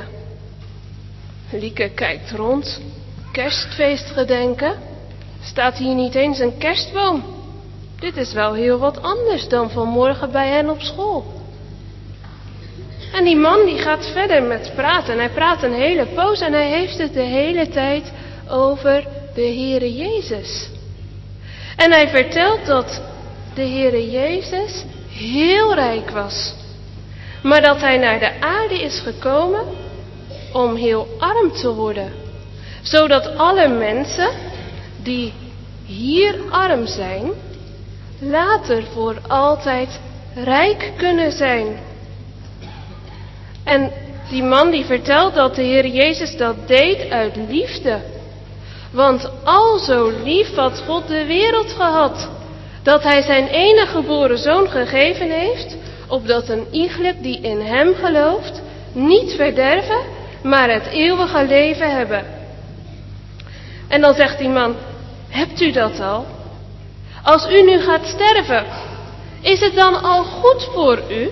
Lieke kijkt rond. Kerstfeest gedenken? Staat hier niet eens een kerstboom? Dit is wel heel wat anders dan vanmorgen bij hen op school. En die man die gaat verder met praten. Hij praat een hele poos en hij heeft het de hele tijd over de Heere Jezus. En hij vertelt dat de Heere Jezus heel rijk was. Maar dat hij naar de aarde is gekomen om heel arm te worden. Zodat alle mensen die hier arm zijn, later voor altijd rijk kunnen zijn. En die man die vertelt dat de Heer Jezus dat deed uit liefde. Want al zo lief had God de wereld gehad, dat hij zijn enige geboren zoon gegeven heeft, opdat een iegelijk die in hem gelooft, niet verderven, maar het eeuwige leven hebben. En dan zegt die man, hebt u dat al? Als u nu gaat sterven, is het dan al goed voor u?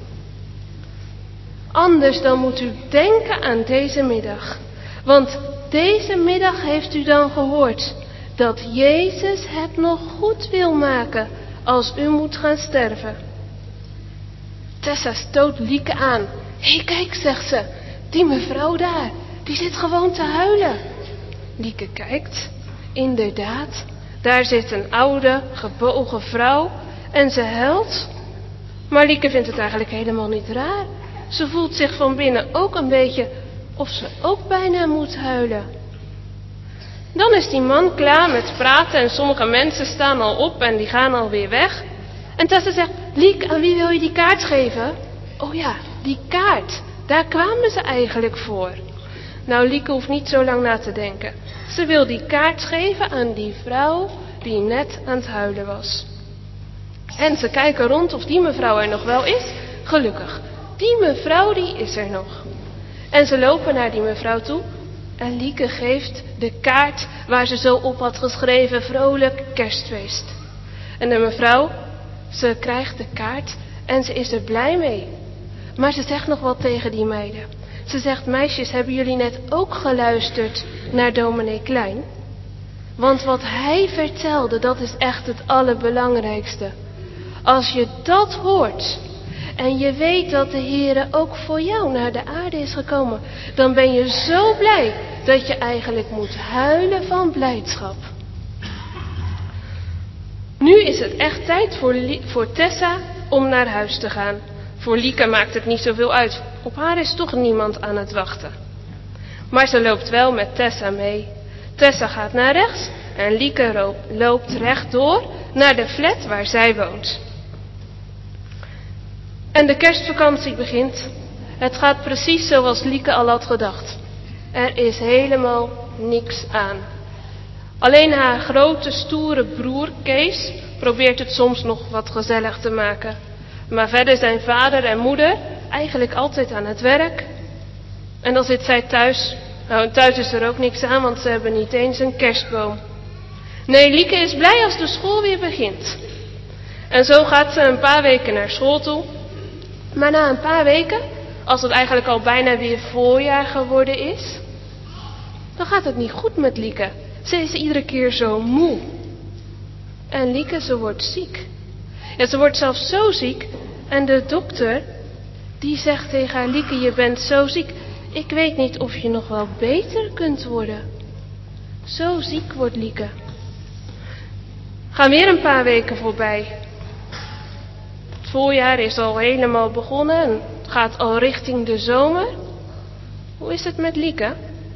Anders dan moet u denken aan deze middag. Want deze middag heeft u dan gehoord dat Jezus het nog goed wil maken als u moet gaan sterven. Tessa stoot Lieke aan. Hé, kijk, zegt ze, die mevrouw daar, die zit gewoon te huilen. Lieke kijkt. Inderdaad, daar zit een oude, gebogen vrouw en ze huilt. Maar Lieke vindt het eigenlijk helemaal niet raar. Ze voelt zich van binnen ook een beetje of ze ook bijna moet huilen. Dan is die man klaar met praten en sommige mensen staan al op en die gaan alweer weg. En Tessa zegt, Liek, aan wie wil je die kaart geven? Oh ja, die kaart, daar kwamen ze eigenlijk voor. Nou, Lieke hoeft niet zo lang na te denken. Ze wil die kaart geven aan die vrouw die net aan het huilen was. En ze kijken rond of die mevrouw er nog wel is. Gelukkig, die mevrouw die is er nog. En ze lopen naar die mevrouw toe. En Lieke geeft de kaart waar ze zo op had geschreven, vrolijk kerstfeest. En de mevrouw, ze krijgt de kaart en ze is er blij mee. Maar ze zegt nog wat tegen die meiden. Ze zegt, meisjes, hebben jullie net ook geluisterd naar dominee Klein? Want wat hij vertelde, dat is echt het allerbelangrijkste. Als je dat hoort en je weet dat de Heere ook voor jou naar de aarde is gekomen, dan ben je zo blij dat je eigenlijk moet huilen van blijdschap. Nu is het echt tijd voor Tessa om naar huis te gaan. Voor Lieke maakt het niet zoveel uit. Op haar is toch niemand aan het wachten. Maar ze loopt wel met Tessa mee. Tessa gaat naar rechts en Lieke loopt rechtdoor naar de flat waar zij woont. En de kerstvakantie begint. Het gaat precies zoals Lieke al had gedacht. Er is helemaal niks aan. Alleen haar grote stoere broer Kees probeert het soms nog wat gezellig te maken. Maar verder zijn vader en moeder eigenlijk altijd aan het werk. En dan zit zij thuis. Nou, en thuis is er ook niks aan, want ze hebben niet eens een kerstboom. Nee, Lieke is blij als de school weer begint. En zo gaat ze een paar weken naar school toe. Maar na een paar weken, als het eigenlijk al bijna weer voorjaar geworden is, dan gaat het niet goed met Lieke. Ze is iedere keer zo moe. En Lieke, ze wordt ziek. Ja, ze wordt zelfs zo ziek. En de dokter, die zegt tegen haar, Lieke, je bent zo ziek. Ik weet niet of je nog wel beter kunt worden. Zo ziek wordt Lieke. Gaan weer een paar weken voorbij. Het voorjaar is al helemaal begonnen en gaat al richting de zomer. Hoe is het met Lieke?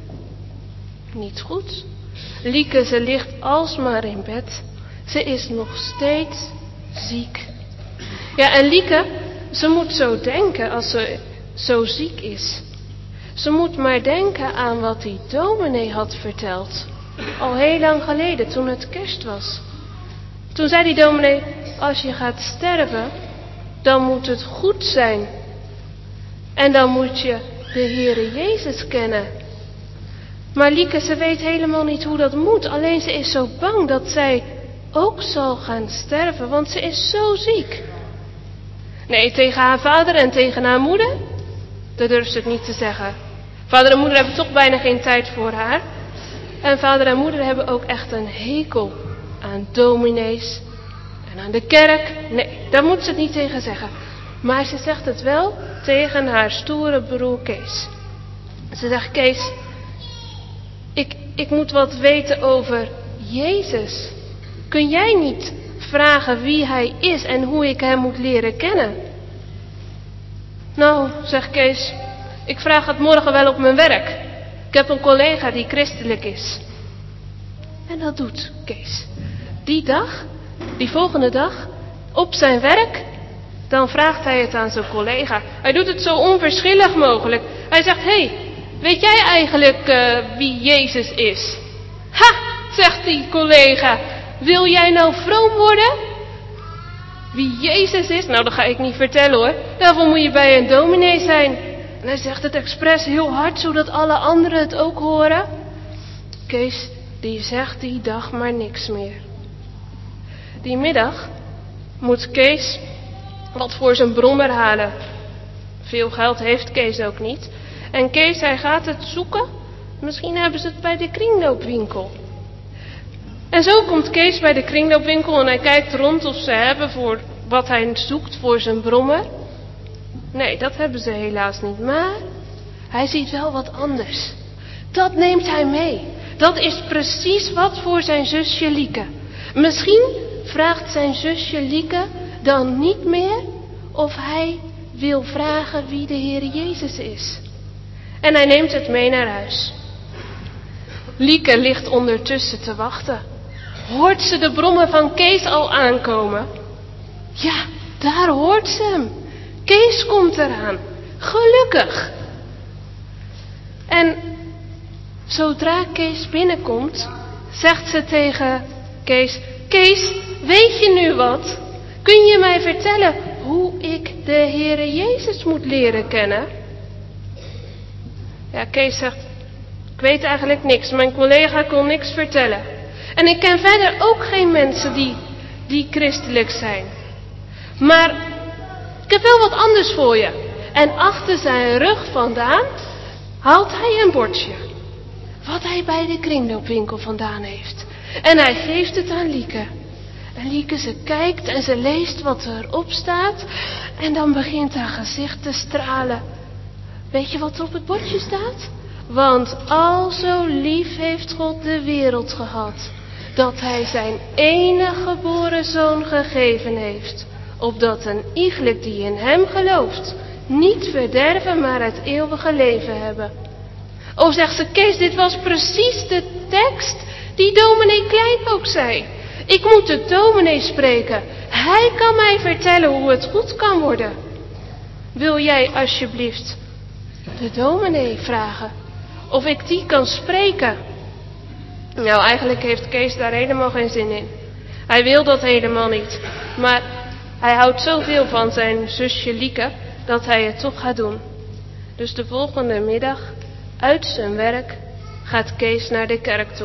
Niet goed. Lieke, ze ligt alsmaar in bed. Ze is nog steeds ziek. Ja, en Lieke, ze moet zo denken als ze zo ziek is. Ze moet maar denken aan wat die dominee had verteld. Al heel lang geleden, toen het kerst was. Toen zei die dominee, als je gaat sterven, dan moet het goed zijn. En dan moet je de Heere Jezus kennen. Maar Lieke, ze weet helemaal niet hoe dat moet. Alleen ze is zo bang dat zij ook zal gaan sterven, want ze is zo ziek. Nee, tegen haar vader en tegen haar moeder, dat durft ze het niet te zeggen. Vader en moeder hebben toch bijna geen tijd voor haar. En vader en moeder hebben ook echt een hekel aan dominees en aan de kerk. Nee, daar moet ze het niet tegen zeggen. Maar ze zegt het wel tegen haar stoere broer Kees. Ze zegt, Kees, ik moet wat weten over Jezus. Kun jij niet vragen wie hij is en hoe ik hem moet leren kennen? Nou, zegt Kees, ik vraag het morgen wel op mijn werk. Ik heb een collega die christelijk is. En dat doet Kees. Die volgende dag, op zijn werk, dan vraagt hij het aan zijn collega. Hij doet het zo onverschillig mogelijk. Hij zegt, hey, weet jij eigenlijk wie Jezus is? Ha, zegt die collega, wil jij nou vroom worden? Wie Jezus is? Nou, dat ga ik niet vertellen hoor. Daarvoor moet je bij een dominee zijn. En hij zegt het expres heel hard, zodat alle anderen het ook horen. Kees, die zegt die dag maar niks meer. Die middag moet Kees wat voor zijn brommer halen. Veel geld heeft Kees ook niet. En Kees, hij gaat het zoeken. Misschien hebben ze het bij de kringloopwinkel. En zo komt Kees bij de kringloopwinkel en hij kijkt rond of ze hebben voor wat hij zoekt voor zijn brommer. Nee, dat hebben ze helaas niet, maar hij ziet wel wat anders. Dat neemt hij mee. Dat is precies wat voor zijn zusje Lieke. Misschien vraagt zijn zusje Lieke dan niet meer of hij wil vragen wie de Heer Jezus is. En hij neemt het mee naar huis. Lieke ligt ondertussen te wachten. Hoort ze de brommen van Kees al aankomen? Ja, daar hoort ze hem. Kees komt eraan. Gelukkig. En zodra Kees binnenkomt, zegt ze tegen Kees: Kees, weet je nu wat? Kun je mij vertellen hoe ik de Heere Jezus moet leren kennen? Ja, Kees zegt: ik weet eigenlijk niks. Mijn collega kon niks vertellen. En ik ken verder ook geen mensen die christelijk zijn. Maar ik heb wel wat anders voor je. En achter zijn rug vandaan haalt hij een bordje. Wat hij bij de kringloopwinkel vandaan heeft. En hij geeft het aan Lieke. En Lieke, ze kijkt en ze leest wat erop staat. En dan begint haar gezicht te stralen. Weet je wat er op het bordje staat? Want al zo lief heeft God de wereld gehad, dat hij zijn enige geboren zoon gegeven heeft, opdat een iegelijk die in hem gelooft, niet verderven, maar het eeuwige leven hebben. Oh, zegt ze, Kees, dit was precies de tekst die dominee Klein ook zei. Ik moet de dominee spreken. Hij kan mij vertellen hoe het goed kan worden. Wil jij alsjeblieft de dominee vragen of ik die kan spreken? Nou, eigenlijk heeft Kees daar helemaal geen zin in. Hij wil dat helemaal niet. Maar hij houdt zoveel van zijn zusje Lieke dat hij het toch gaat doen. Dus de volgende middag, uit zijn werk, gaat Kees naar de kerk toe.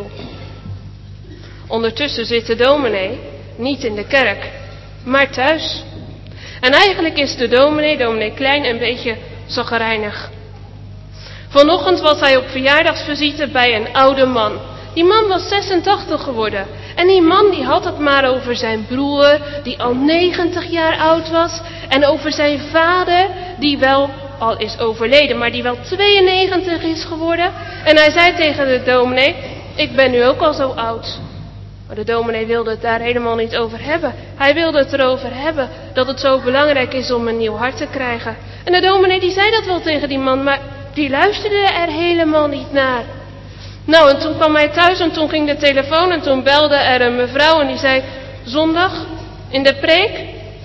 Ondertussen zit de dominee niet in de kerk, maar thuis. En eigenlijk is de dominee Klein, een beetje chagrijnig. Vanochtend was hij op verjaardagsvisite bij een oude man. Die man was 86 geworden. En die man die had het maar over zijn broer, die al 90 jaar oud was. En over zijn vader, die wel al is overleden, maar die wel 92 is geworden. En hij zei tegen de dominee: ik ben nu ook al zo oud. Maar de dominee wilde het daar helemaal niet over hebben. Hij wilde het erover hebben dat het zo belangrijk is om een nieuw hart te krijgen. En de dominee die zei dat wel tegen die man, maar die luisterde er helemaal niet naar. Nou, en toen kwam hij thuis en toen ging de telefoon en toen belde er een mevrouw en die zei: zondag in de preek,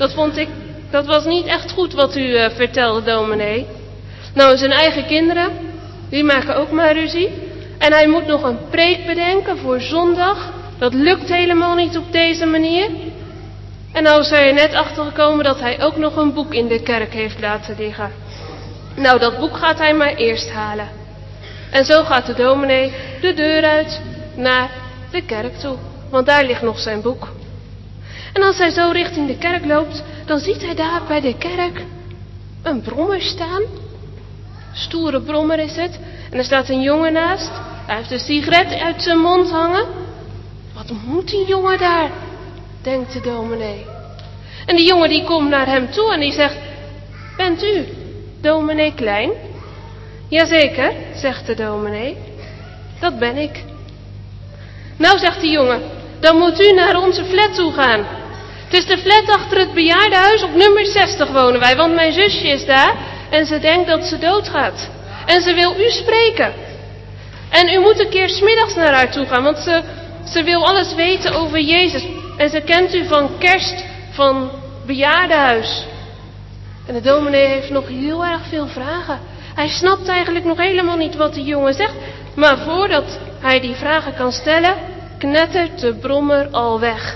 dat was niet echt goed wat u vertelde, dominee. Nou, zijn eigen kinderen, die maken ook maar ruzie. En hij moet nog een preek bedenken voor zondag. Dat lukt helemaal niet op deze manier. En nou is hij er net achter gekomen dat hij ook nog een boek in de kerk heeft laten liggen. Nou, dat boek gaat hij maar eerst halen. En zo gaat de dominee de deur uit naar de kerk toe. Want daar ligt nog zijn boek. En als hij zo richting de kerk loopt, dan ziet hij daar bij de kerk een brommer staan. Stoere brommer is het. En er staat een jongen naast. Hij heeft een sigaret uit zijn mond hangen. Wat moet die jongen daar? Denkt de dominee. En die jongen die komt naar hem toe en die zegt: bent u dominee Klein? Jazeker, zegt de dominee. Dat ben ik. Nou, zegt die jongen, dan moet u naar onze flat toe gaan. Het is de flat achter het bejaardenhuis, op nummer 60 wonen wij, want mijn zusje is daar en ze denkt dat ze doodgaat. En ze wil u spreken. En u moet een keer 's middags naar haar toe gaan, want ze wil alles weten over Jezus. En ze kent u van kerst, van bejaardenhuis. En de dominee heeft nog heel erg veel vragen. Hij snapt eigenlijk nog helemaal niet wat die jongen zegt. Maar voordat hij die vragen kan stellen, knettert de brommer al weg.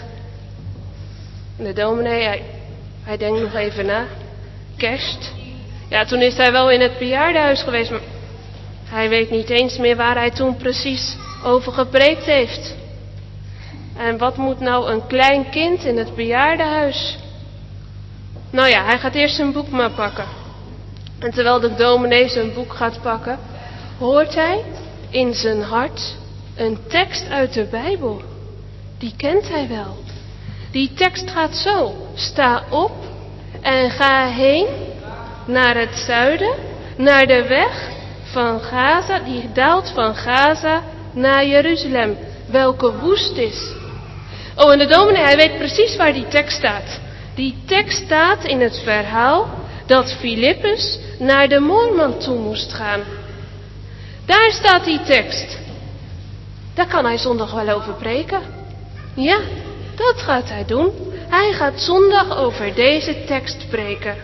En de dominee, hij denkt nog even na. Kerst? Ja, toen is hij wel in het bejaardenhuis geweest, maar hij weet niet eens meer waar hij toen precies over gepreekt heeft. En wat moet nou een klein kind in het bejaardenhuis? Nou ja, hij gaat eerst zijn boek maar pakken. En terwijl de dominee zijn boek gaat pakken, hoort hij in zijn hart een tekst uit de Bijbel. Die kent hij wel. Die tekst gaat zo: sta op en ga heen naar het zuiden, naar de weg van Gaza, die daalt van Gaza naar Jeruzalem, welke woest is. Oh, en de dominee, hij weet precies waar die tekst staat. Die tekst staat in het verhaal dat Filippus naar de moorman toe moest gaan. Daar staat die tekst. Daar kan hij zondag wel over preken. Ja, dat gaat hij doen. Hij gaat zondag over deze tekst preken.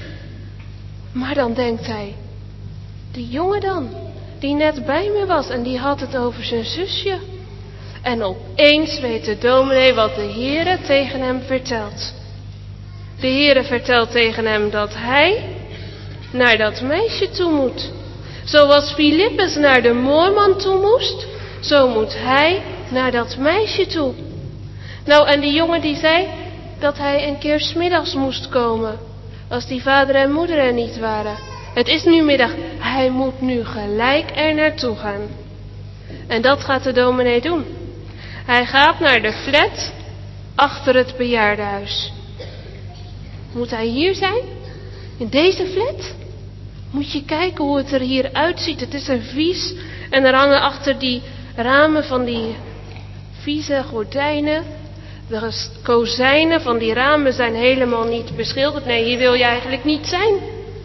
Maar dan denkt hij, die jongen dan, die net bij me was en die had het over zijn zusje. En opeens weet de dominee wat de Heere tegen hem vertelt. De Heere vertelt tegen hem dat hij naar dat meisje toe moet. Zoals Filippus naar de moorman toe moest, zo moet hij naar dat meisje toe. Nou, en die jongen die zei dat hij een keer 's middags moest komen, als die vader en moeder er niet waren. Het is nu middag, hij moet nu gelijk er naartoe gaan. En dat gaat de dominee doen. Hij gaat naar de flat achter het bejaardenhuis. Moet hij hier zijn? In deze flat? Moet je kijken hoe het er hier uitziet. Het is een vies. En er hangen achter die ramen van die vieze gordijnen. De kozijnen van die ramen zijn helemaal niet beschilderd. Nee, hier wil je eigenlijk niet zijn.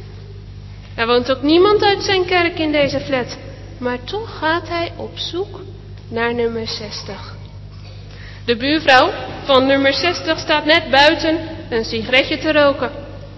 Er woont ook niemand uit zijn kerk in deze flat. Maar toch gaat hij op zoek naar nummer 60. De buurvrouw van nummer 60 staat net buiten een sigaretje te roken.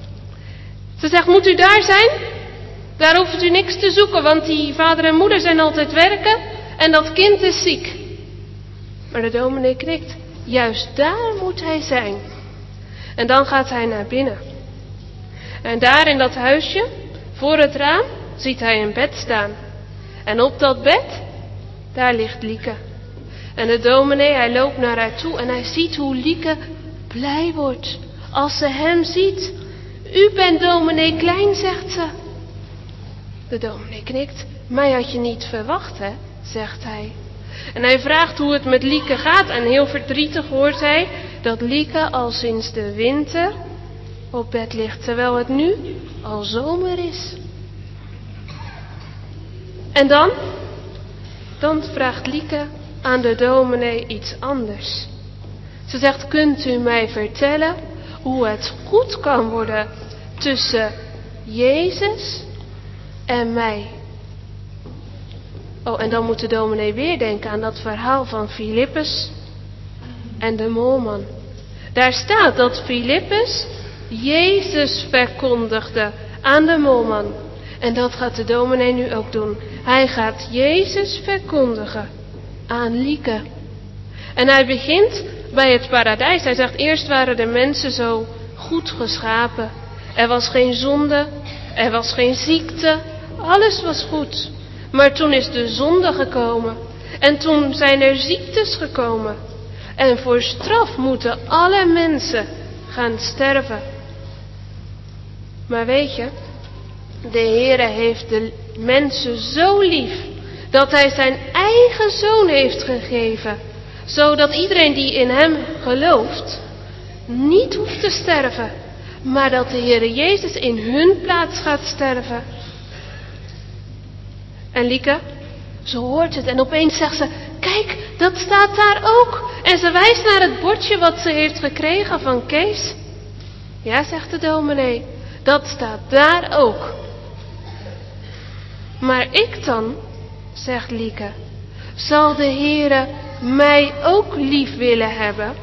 Ze zegt, moet u daar zijn? Daar hoeft u niks te zoeken, want die vader en moeder zijn altijd werken en dat kind is ziek. Maar de dominee knikt. Juist daar moet hij zijn. En dan gaat hij naar binnen. En daar in dat huisje, voor het raam, ziet hij een bed staan. En op dat bed, daar ligt Lieke. En de dominee, hij loopt naar haar toe en hij ziet hoe Lieke blij wordt als ze hem ziet. U bent dominee Klein, zegt ze. De dominee knikt. Mij had je niet verwacht, hè, zegt hij. En hij vraagt hoe het met Lieke gaat en heel verdrietig hoort hij dat Lieke al sinds de winter op bed ligt, terwijl het nu al zomer is. En dan vraagt Lieke aan de dominee iets anders. Ze zegt, kunt u mij vertellen hoe het goed kan worden tussen Jezus en mij? Oh, en dan moet de dominee weer denken aan dat verhaal van Filippus en de moorman. Daar staat dat Filippus Jezus verkondigde aan de moorman. En dat gaat de dominee nu ook doen. Hij gaat Jezus verkondigen aan Lieke. En hij begint bij het paradijs. Hij zegt, eerst waren de mensen zo goed geschapen. Er was geen zonde, er was geen ziekte, alles was goed. Maar toen is de zonde gekomen. En toen zijn er ziektes gekomen. En voor straf moeten alle mensen gaan sterven. Maar weet je, de Heere heeft de mensen zo lief dat hij zijn eigen zoon heeft gegeven. Zodat iedereen die in hem gelooft niet hoeft te sterven. Maar dat de Heere Jezus in hun plaats gaat sterven. En Lieke, ze hoort het en opeens zegt ze, kijk, dat staat daar ook. En ze wijst naar het bordje wat ze heeft gekregen van Kees. Ja, zegt de dominee, dat staat daar ook. Maar ik dan, zegt Lieke, zal de Heere mij ook lief willen hebben?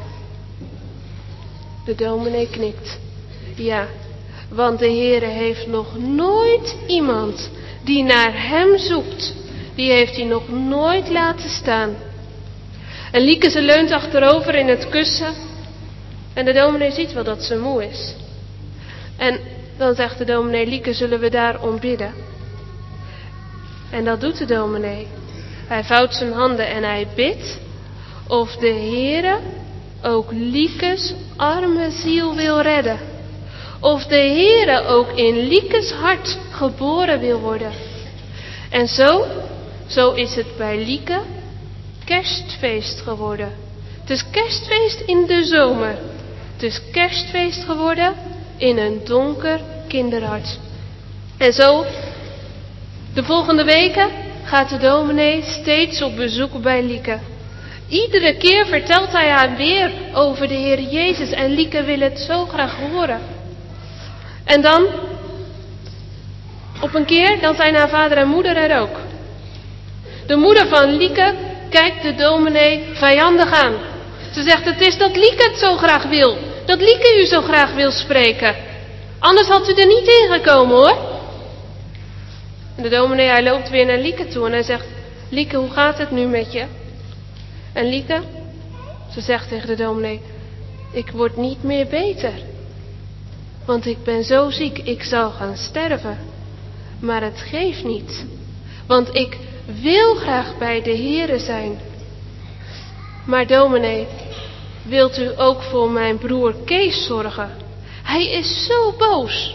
De dominee knikt. Ja, want de Heere heeft nog nooit iemand die naar hem zoekt, die heeft hij nog nooit laten staan. En Lieke, ze leunt achterover in het kussen en de dominee ziet wel dat ze moe is. En dan zegt de dominee, Lieke, zullen we daarom bidden? En dat doet de dominee. Hij vouwt zijn handen en hij bidt of de Heere ook Liekes arme ziel wil redden. Of de Heere ook in Liekes hart geboren wil worden. En zo is het bij Lieke kerstfeest geworden. Het is kerstfeest in de zomer. Het is kerstfeest geworden in een donker kinderhart. En zo, de volgende weken gaat de dominee steeds op bezoek bij Lieke. Iedere keer vertelt hij haar weer over de Heer Jezus en Lieke wil het zo graag horen. En dan, op een keer, dan zijn haar vader en moeder er ook. De moeder van Lieke kijkt de dominee vijandig aan. Ze zegt, het is dat Lieke het zo graag wil. Dat Lieke u zo graag wil spreken. Anders had u er niet in gekomen hoor. En de dominee, hij loopt weer naar Lieke toe en hij zegt, Lieke, hoe gaat het nu met je? En Lieke, ze zegt tegen de dominee, ik word niet meer beter. Want ik ben zo ziek, ik zal gaan sterven. Maar het geeft niet. Want ik wil graag bij de Heere zijn. Maar dominee, wilt u ook voor mijn broer Kees zorgen? Hij is zo boos.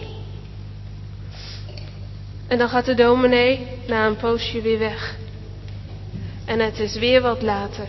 En dan gaat de dominee na een poosje weer weg. En het is weer wat later.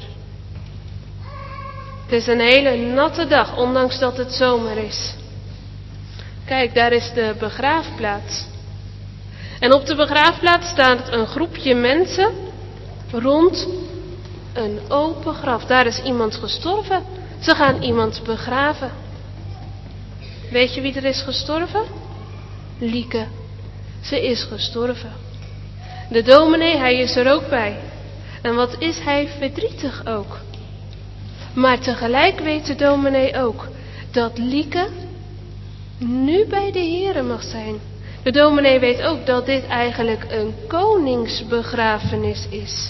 Het is een hele natte dag, ondanks dat het zomer is. Kijk, daar is de begraafplaats. En op de begraafplaats staat een groepje mensen rond een open graf. Daar is iemand gestorven. Ze gaan iemand begraven. Weet je wie er is gestorven? Lieke. Ze is gestorven. De dominee, hij is er ook bij. En wat is hij verdrietig ook. Maar tegelijk weet de dominee ook dat Lieke nu bij de Heere mag zijn. De dominee weet ook dat dit eigenlijk een koningsbegrafenis is.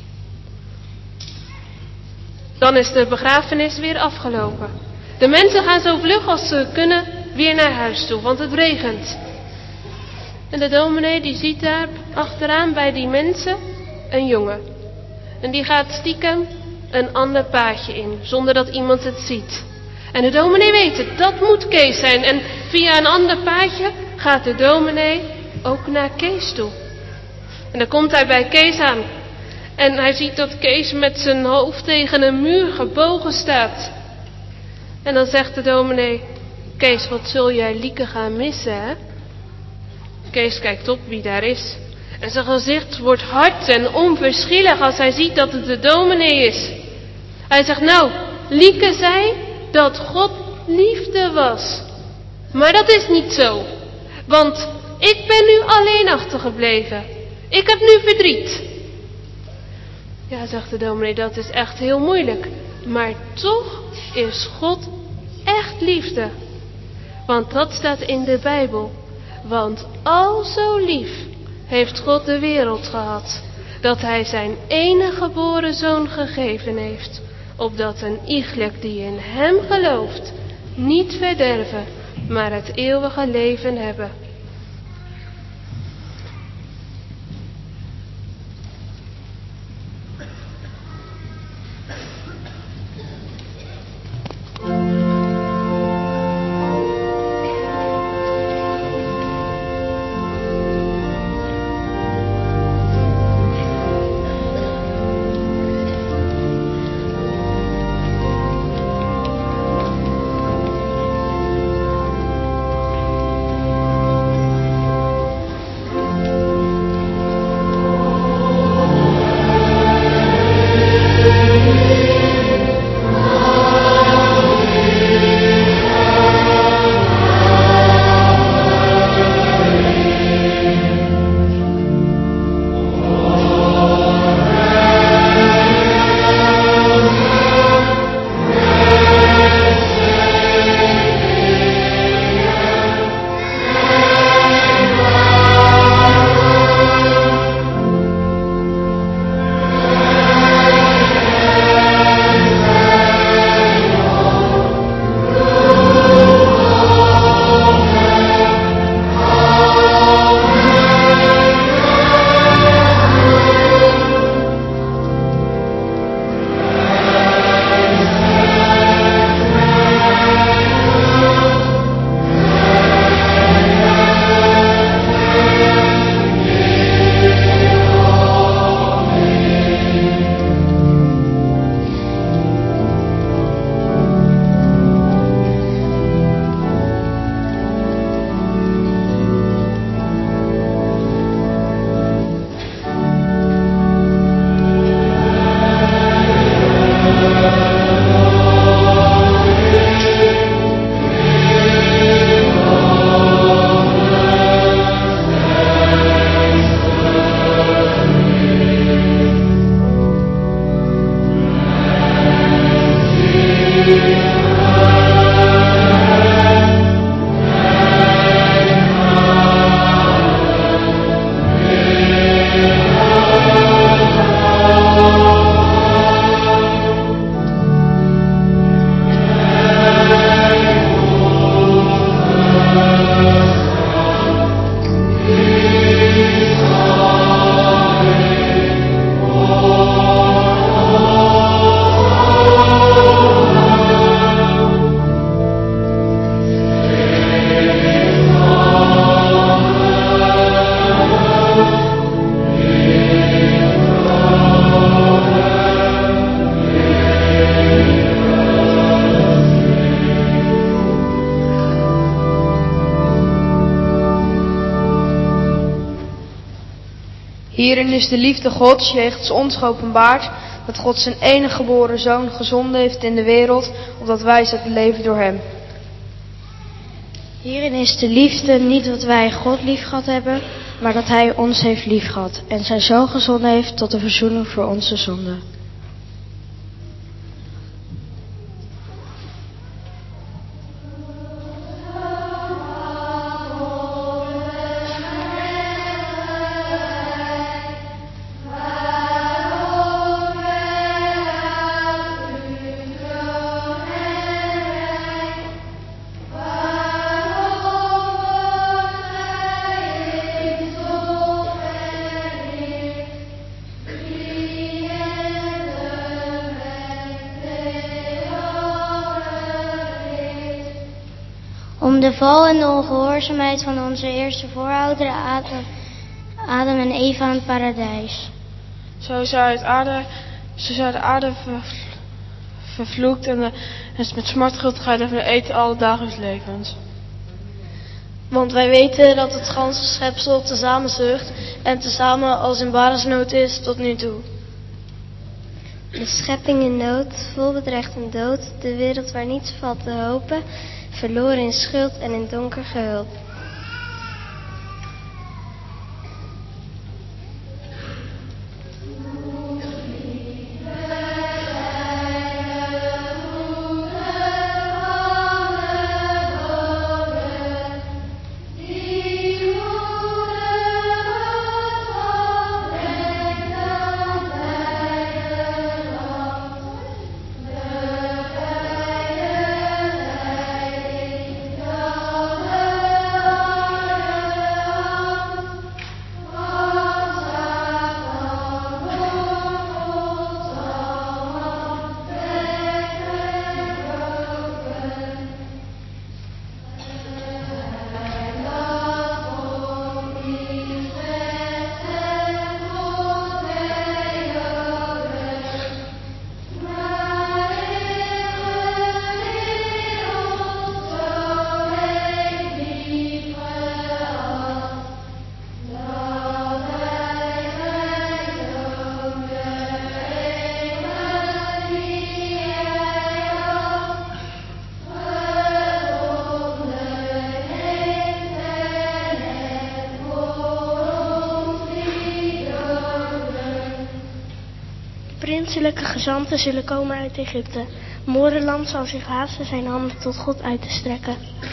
Dan is de begrafenis weer afgelopen. De mensen gaan zo vlug als ze kunnen weer naar huis toe, want het regent. En de dominee die ziet daar achteraan bij die mensen een jongen. En die gaat stiekem een ander paadje in, zonder dat iemand het ziet. En de dominee weet het, dat moet Kees zijn. En via een ander paadje gaat de dominee ook naar Kees toe. En dan komt hij bij Kees aan. En hij ziet dat Kees met zijn hoofd tegen een muur gebogen staat. En dan zegt de dominee, Kees, wat zul jij Lieke gaan missen, hè? Kees kijkt op wie daar is. En zijn gezicht wordt hard en onverschillig als hij ziet dat het de dominee is. Hij zegt, nou, Lieke zei dat God liefde was. Maar dat is niet zo. Want ik ben nu alleen achtergebleven. Ik heb nu verdriet. Ja, zegt de dominee, dat is echt heel moeilijk. Maar toch is God echt liefde. Want dat staat in de Bijbel. Want al zo lief heeft God de wereld gehad, dat hij zijn enige geboren zoon gegeven heeft, opdat een iegelijk die in hem gelooft, niet verderven, maar het eeuwige leven hebben. Hierin is de liefde Gods jegens ons geopenbaard, dat God zijn enige geboren Zoon gezonden heeft in de wereld, opdat wij zouden leven door hem. Hierin is de liefde niet dat wij God liefgehad hebben, maar dat hij ons heeft liefgehad en zijn Zoon gezonden heeft tot de verzoening voor onze zonden. Om de val en de ongehoorzaamheid van onze eerste voorouderen Adam en Eva in het paradijs. Zo zou de aarde vervloekt en met smart gescheiden van het eten alle dagen des levens. Want wij weten dat het ganse schepsel tezamen zucht en tezamen als in baresnood is tot nu toe. De schepping in nood, vol bedreigd en dood, de wereld waar niets valt te hopen, verloren in schuld en in donker gehuld. Prinselijke gezanten zullen komen uit Egypte. Moorland zal zich haasten zijn handen tot God uit te strekken.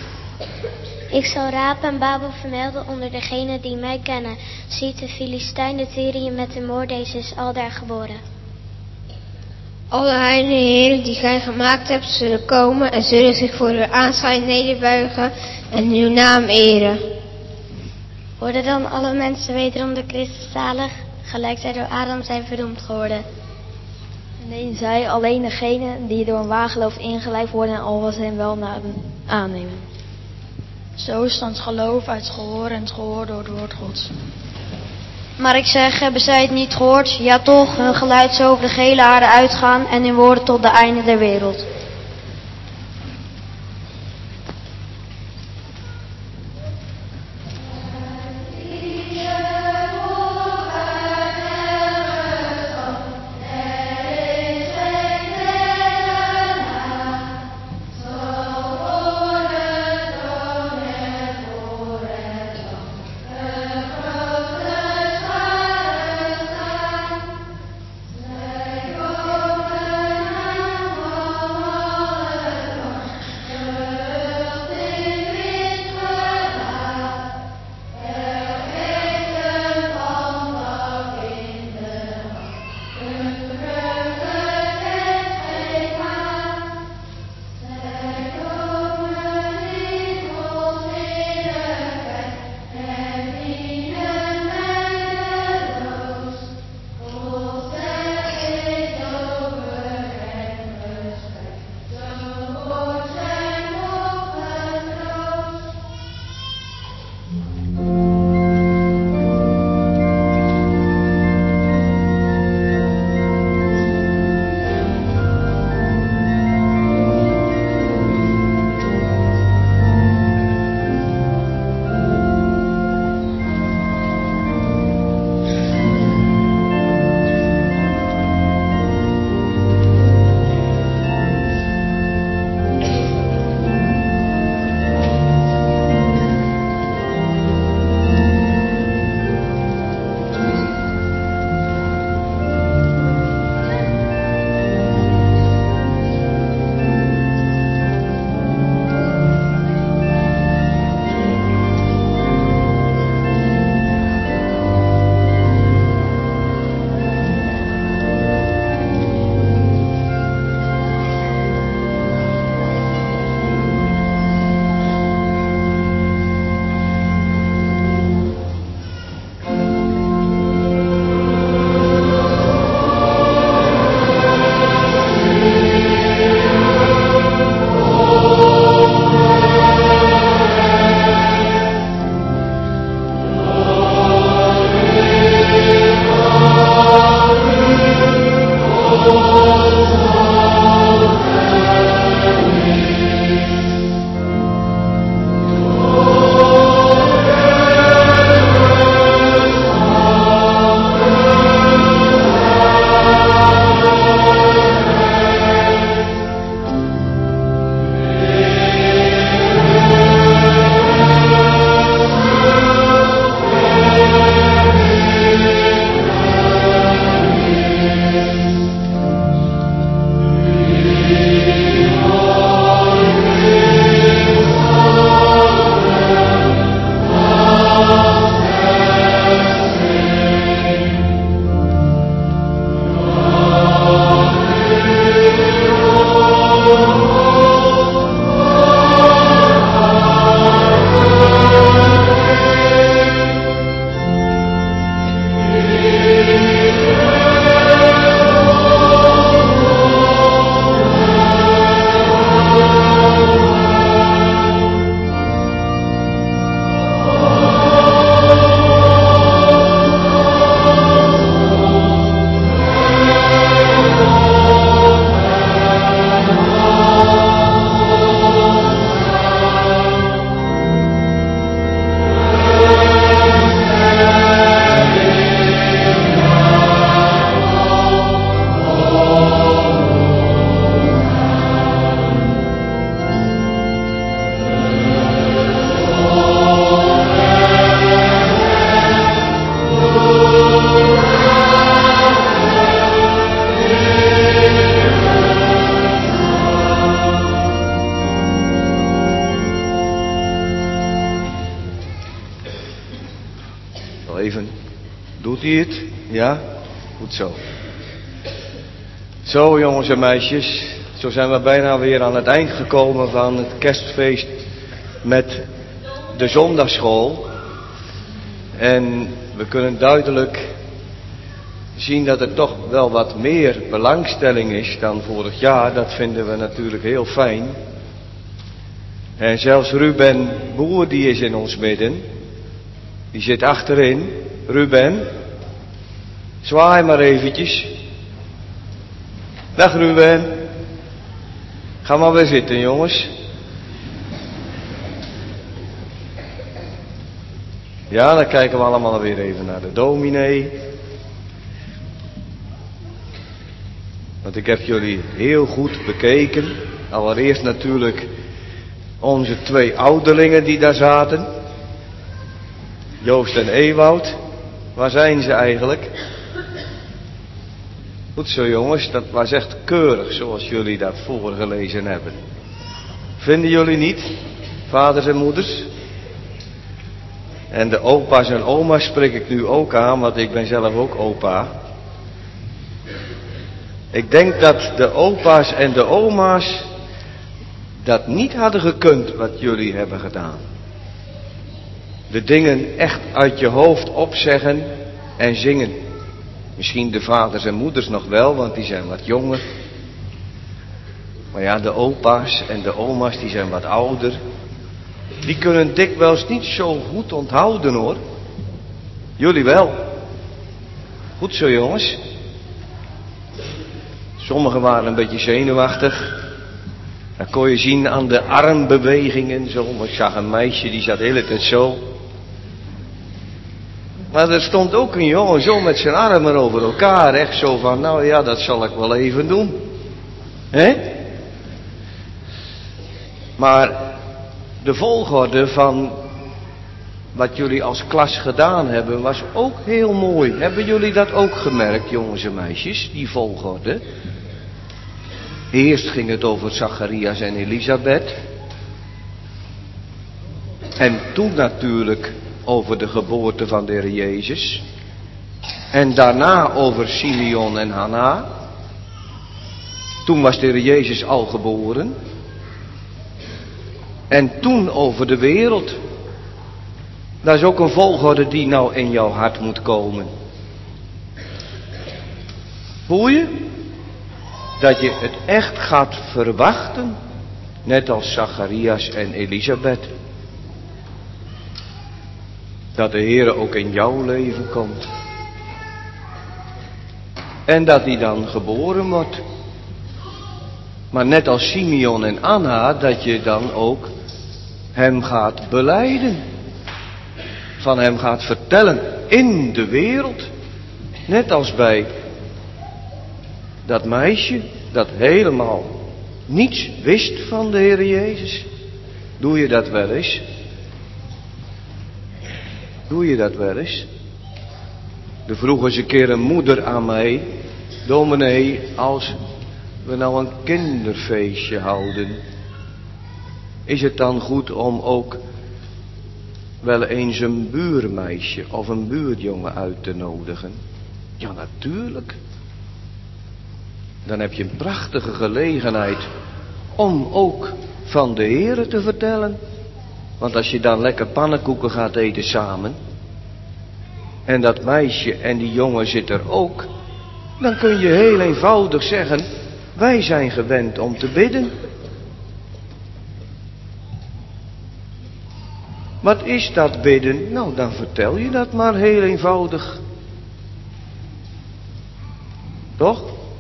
Ik zal Raab en Babel vermelden onder degenen die mij kennen. Ziet de Filistijn, de Tyrië met de Moordees is aldaar geboren. Alle heidenen heren die gij gemaakt hebt zullen komen en zullen zich voor uw aanschijn nederbuigen en uw naam eren. Worden dan alle mensen wederom de Christus zalig, gelijk zij door Adam zijn verdoemd geworden? Nee, zij alleen degenen die door een wageloof ingelijfd worden en al wat hen wel aannemen. Zo is dan het geloof uit het gehoor en het gehoor door het woord Gods. Maar ik zeg, hebben zij het niet gehoord? Ja toch, hun geluid zou over de gehele aarde uitgaan en hun woorden tot de einde der wereld. hij het? Ja? Goed zo. Zo jongens en meisjes, zo zijn we bijna weer aan het eind gekomen van het kerstfeest met de zondagsschool. En we kunnen duidelijk zien dat er toch wel wat meer belangstelling is dan vorig jaar. Dat vinden we natuurlijk heel fijn. En zelfs Ruben Boer, die is in ons midden. Die zit achterin. Ruben, zwaai maar eventjes. Dag Ruben. Ga maar weer zitten, jongens. Ja, dan kijken we allemaal weer even naar de dominee. Want ik heb jullie heel goed bekeken. Allereerst natuurlijk onze 2 ouderlingen die daar zaten. Joost en Ewoud. Waar zijn ze eigenlijk? Goed zo jongens, dat was echt keurig zoals jullie dat voorgelezen hebben. Vinden jullie niet, vaders en moeders? En de opa's en oma's spreek ik nu ook aan, want ik ben zelf ook opa. Ik denk dat de opa's en de oma's dat niet hadden gekund wat jullie hebben gedaan. De dingen echt uit je hoofd opzeggen en zingen. Misschien de vaders en moeders nog wel, want die zijn wat jonger. Maar ja, de opa's en de oma's die zijn wat ouder. Die kunnen dikwijls niet zo goed onthouden hoor. Jullie wel. Goed zo jongens. Sommigen waren een beetje zenuwachtig. Dat kon je zien aan de armbewegingen zo. Ik zag een meisje die zat de hele tijd zo. Maar er stond ook een jongen zo met zijn armen over elkaar. Echt zo van, nou ja, dat zal ik wel even doen. Hè? Maar de volgorde van wat jullie als klas gedaan hebben was ook heel mooi. Hebben jullie dat ook gemerkt, jongens en meisjes? Die volgorde. Eerst ging het over Zacharias en Elisabeth. En toen natuurlijk over de geboorte van de Heer Jezus. En daarna over Simeon en Hanna. Toen was de Heer Jezus al geboren. En toen over de wereld. Dat is ook een volgorde die nou in jouw hart moet komen. Voel je? Dat je het echt gaat verwachten. Net als Zacharias en Elisabeth. Dat de Heer ook in jouw leven komt. En dat hij dan geboren wordt. Maar net als Simeon en Anna, dat je dan ook hem gaat belijden. Van hem gaat vertellen in de wereld. Net als bij dat meisje dat helemaal niets wist van de Heer Jezus. Doe je dat wel eens? Doe je dat wel eens? Er vroeg eens een keer een moeder aan mij: dominee, als we nou een kinderfeestje houden, is het dan goed om ook wel eens een buurmeisje of een buurjongen uit te nodigen? Ja, natuurlijk. Dan heb je een prachtige gelegenheid om ook van de Heere te vertellen. Want als je dan lekker pannenkoeken gaat eten samen, en dat meisje en die jongen zit er ook, dan kun je heel eenvoudig zeggen: wij zijn gewend om te bidden. Wat is dat bidden? Nou, dan vertel je dat maar heel eenvoudig. Toch?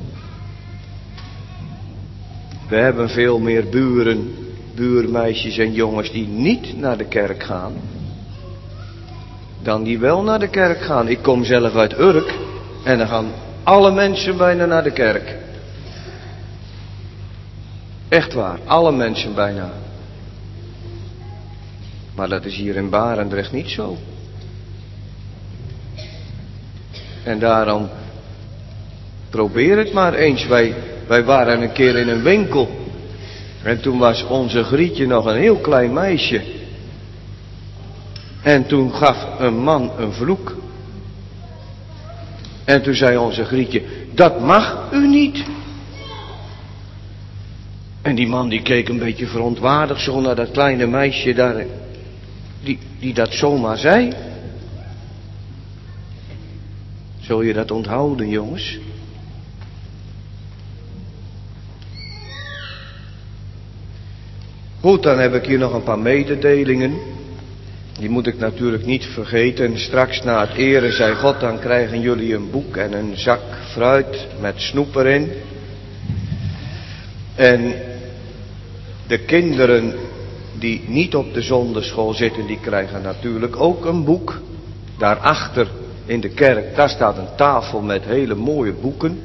We hebben veel meer buurmeisjes en jongens die niet naar de kerk gaan, dan die wel naar de kerk gaan. Ik kom zelf uit Urk en dan gaan alle mensen bijna naar de kerk. Echt waar, alle mensen bijna. Maar dat is hier in Barendrecht niet zo. En daarom probeer het maar eens. Wij waren een keer in een winkel. En toen was onze Grietje nog een heel klein meisje. En toen gaf een man een vloek. En toen zei onze Grietje, dat mag u niet. En die man die keek een beetje verontwaardigd zo naar dat kleine meisje daar, die dat zomaar zei. Zul je dat onthouden, jongens? Goed, dan heb ik hier nog een paar mededelingen. Die moet ik natuurlijk niet vergeten. Straks na het eren, zei God, dan krijgen jullie een boek en een zak fruit met snoep erin. En de kinderen die niet op de zonderschool zitten, die krijgen natuurlijk ook een boek. Daarachter in de kerk, daar staat een tafel met hele mooie boeken.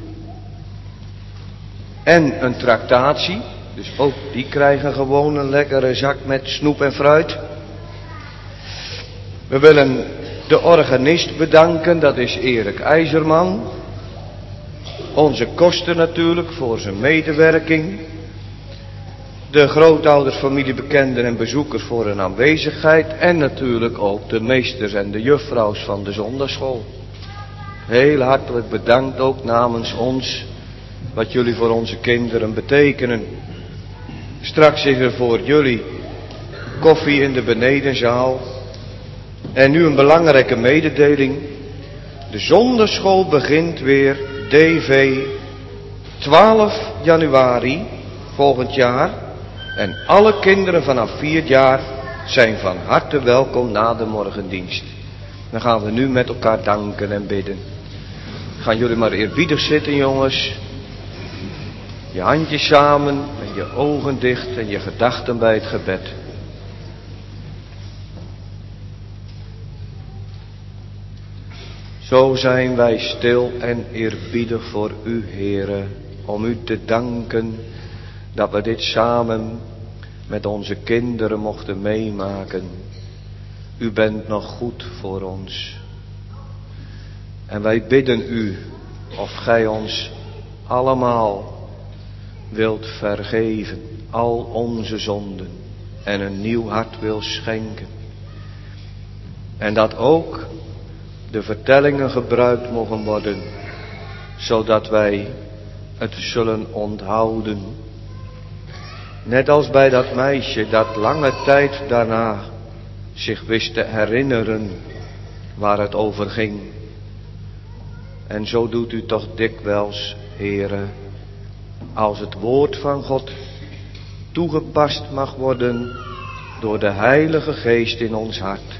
En een tractatie, dus ook die krijgen gewoon een lekkere zak met snoep en fruit. We willen de organist bedanken, dat is Erik IJzerman. Onze koster natuurlijk voor zijn medewerking. De grootouders, familiebekenden en bezoekers voor hun aanwezigheid. En natuurlijk ook de meesters en de juffrouws van de zondagschool. Heel hartelijk bedankt ook namens ons wat jullie voor onze kinderen betekenen. Straks is er voor jullie koffie in de benedenzaal. En nu een belangrijke mededeling. De zondagschool begint weer DV 12 januari volgend jaar. En alle kinderen vanaf 4 jaar zijn van harte welkom na de morgendienst. Dan gaan we nu met elkaar danken en bidden. Gaan jullie maar eerbiedig zitten, jongens. Je handjes samen en je ogen dicht en je gedachten bij het gebed. Zo zijn wij stil en eerbiedig voor u, Heere, om u te danken dat we dit samen met onze kinderen mochten meemaken. U bent nog goed voor ons. En wij bidden u of gij ons allemaal wilt vergeven, al onze zonden, en een nieuw hart wil schenken. En dat ook de vertellingen gebruikt mogen worden, zodat wij het zullen onthouden. Net als bij dat meisje dat lange tijd daarna zich wist te herinneren waar het over ging. En zo doet u toch dikwijls, Heere, als het woord van God toegepast mag worden door de Heilige Geest in ons hart.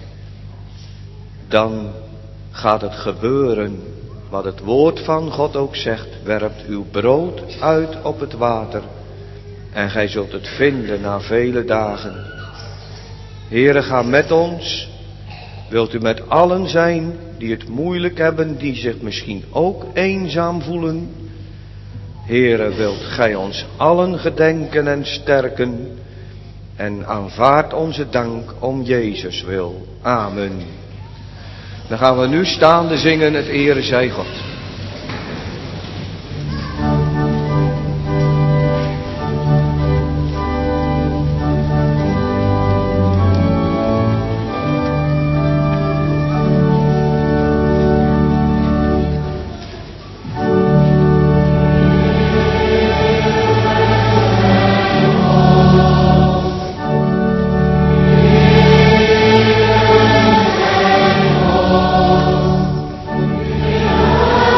Dan gaat het gebeuren wat het woord van God ook zegt. Werpt uw brood uit op het water en gij zult het vinden na vele dagen. Heere, ga met ons. Wilt u met allen zijn die het moeilijk hebben, die zich misschien ook eenzaam voelen. Heere, wilt gij ons allen gedenken en sterken en aanvaard onze dank om Jezus wil. Amen. Dan gaan we nu staande zingen, het Ere zij God. Oh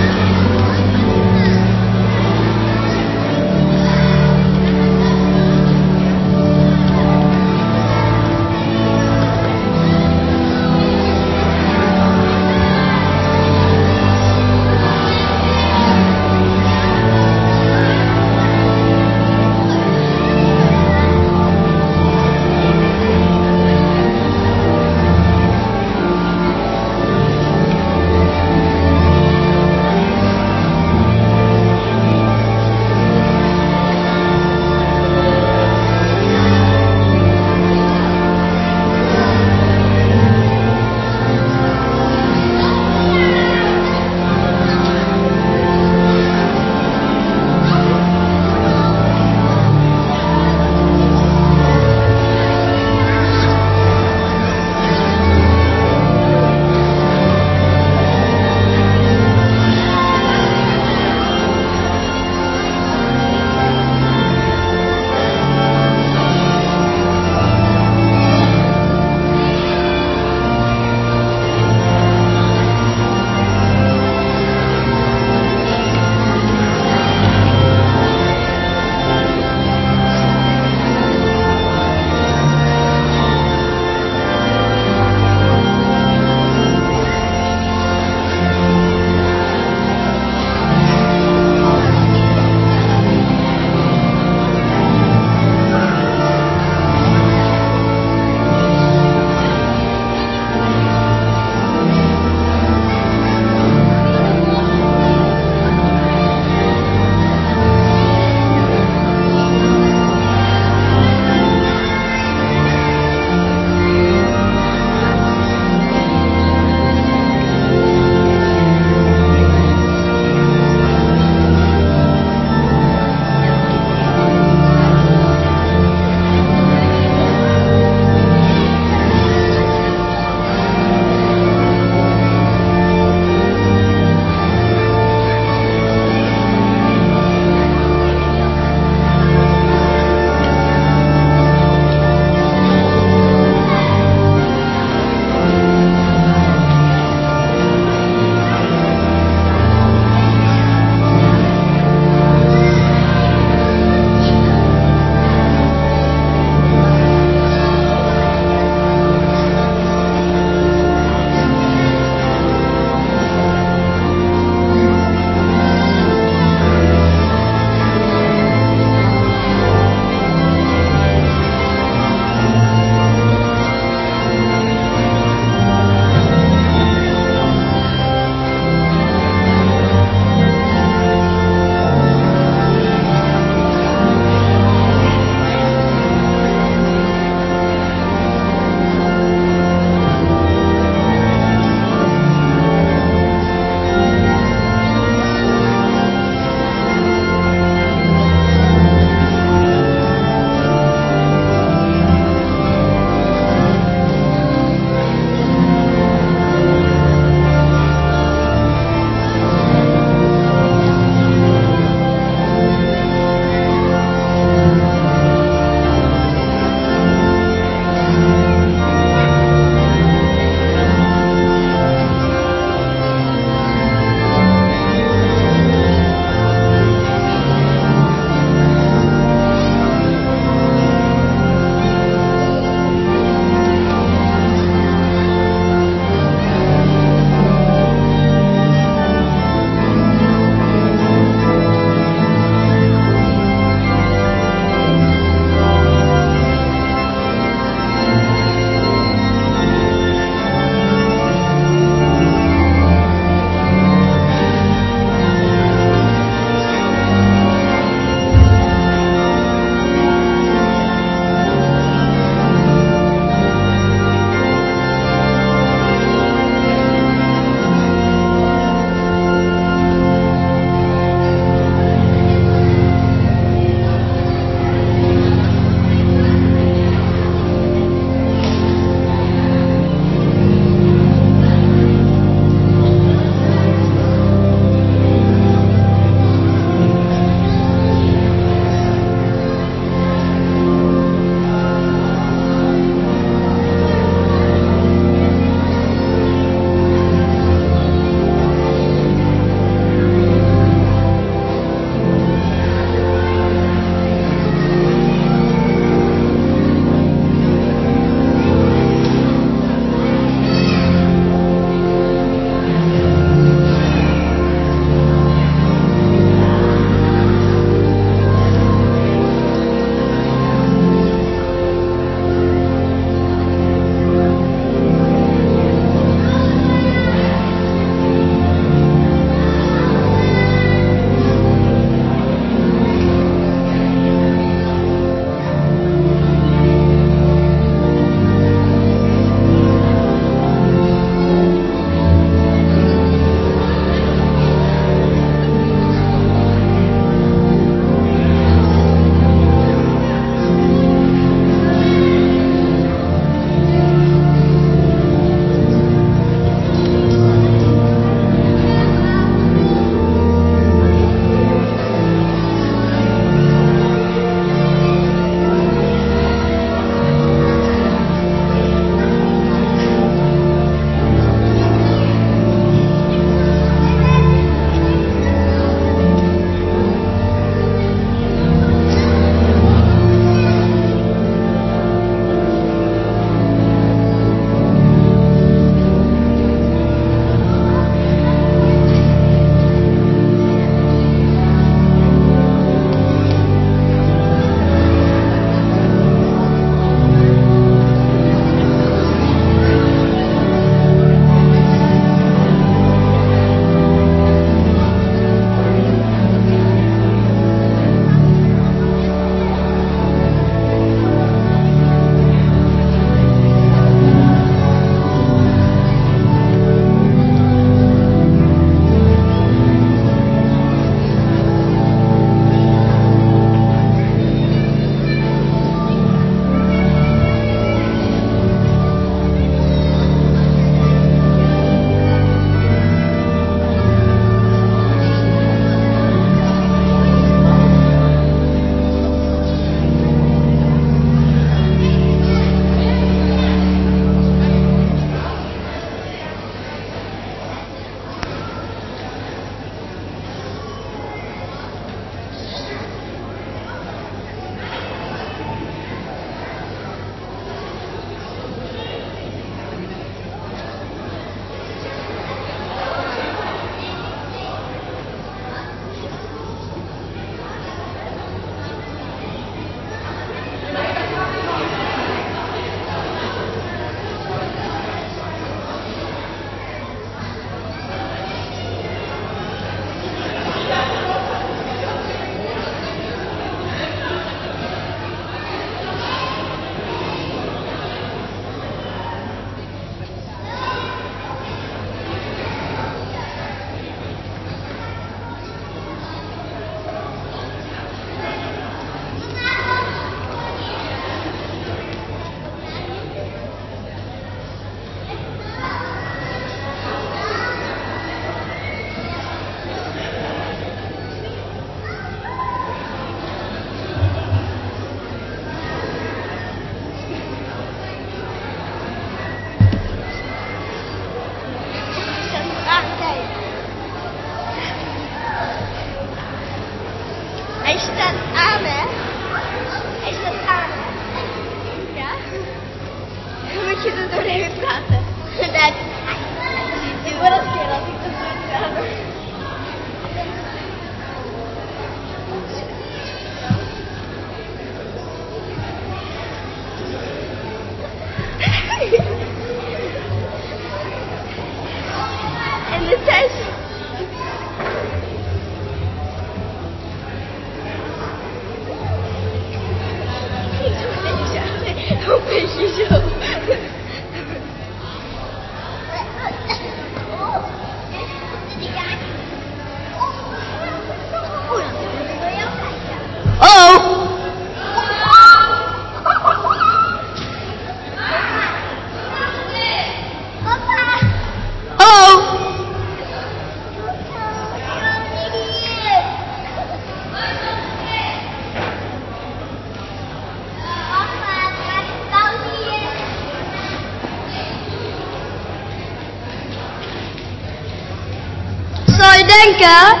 denken?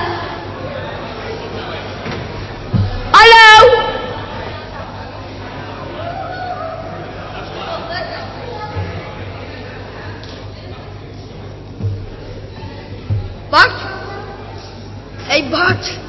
Hallo? Bart? Hé Bart.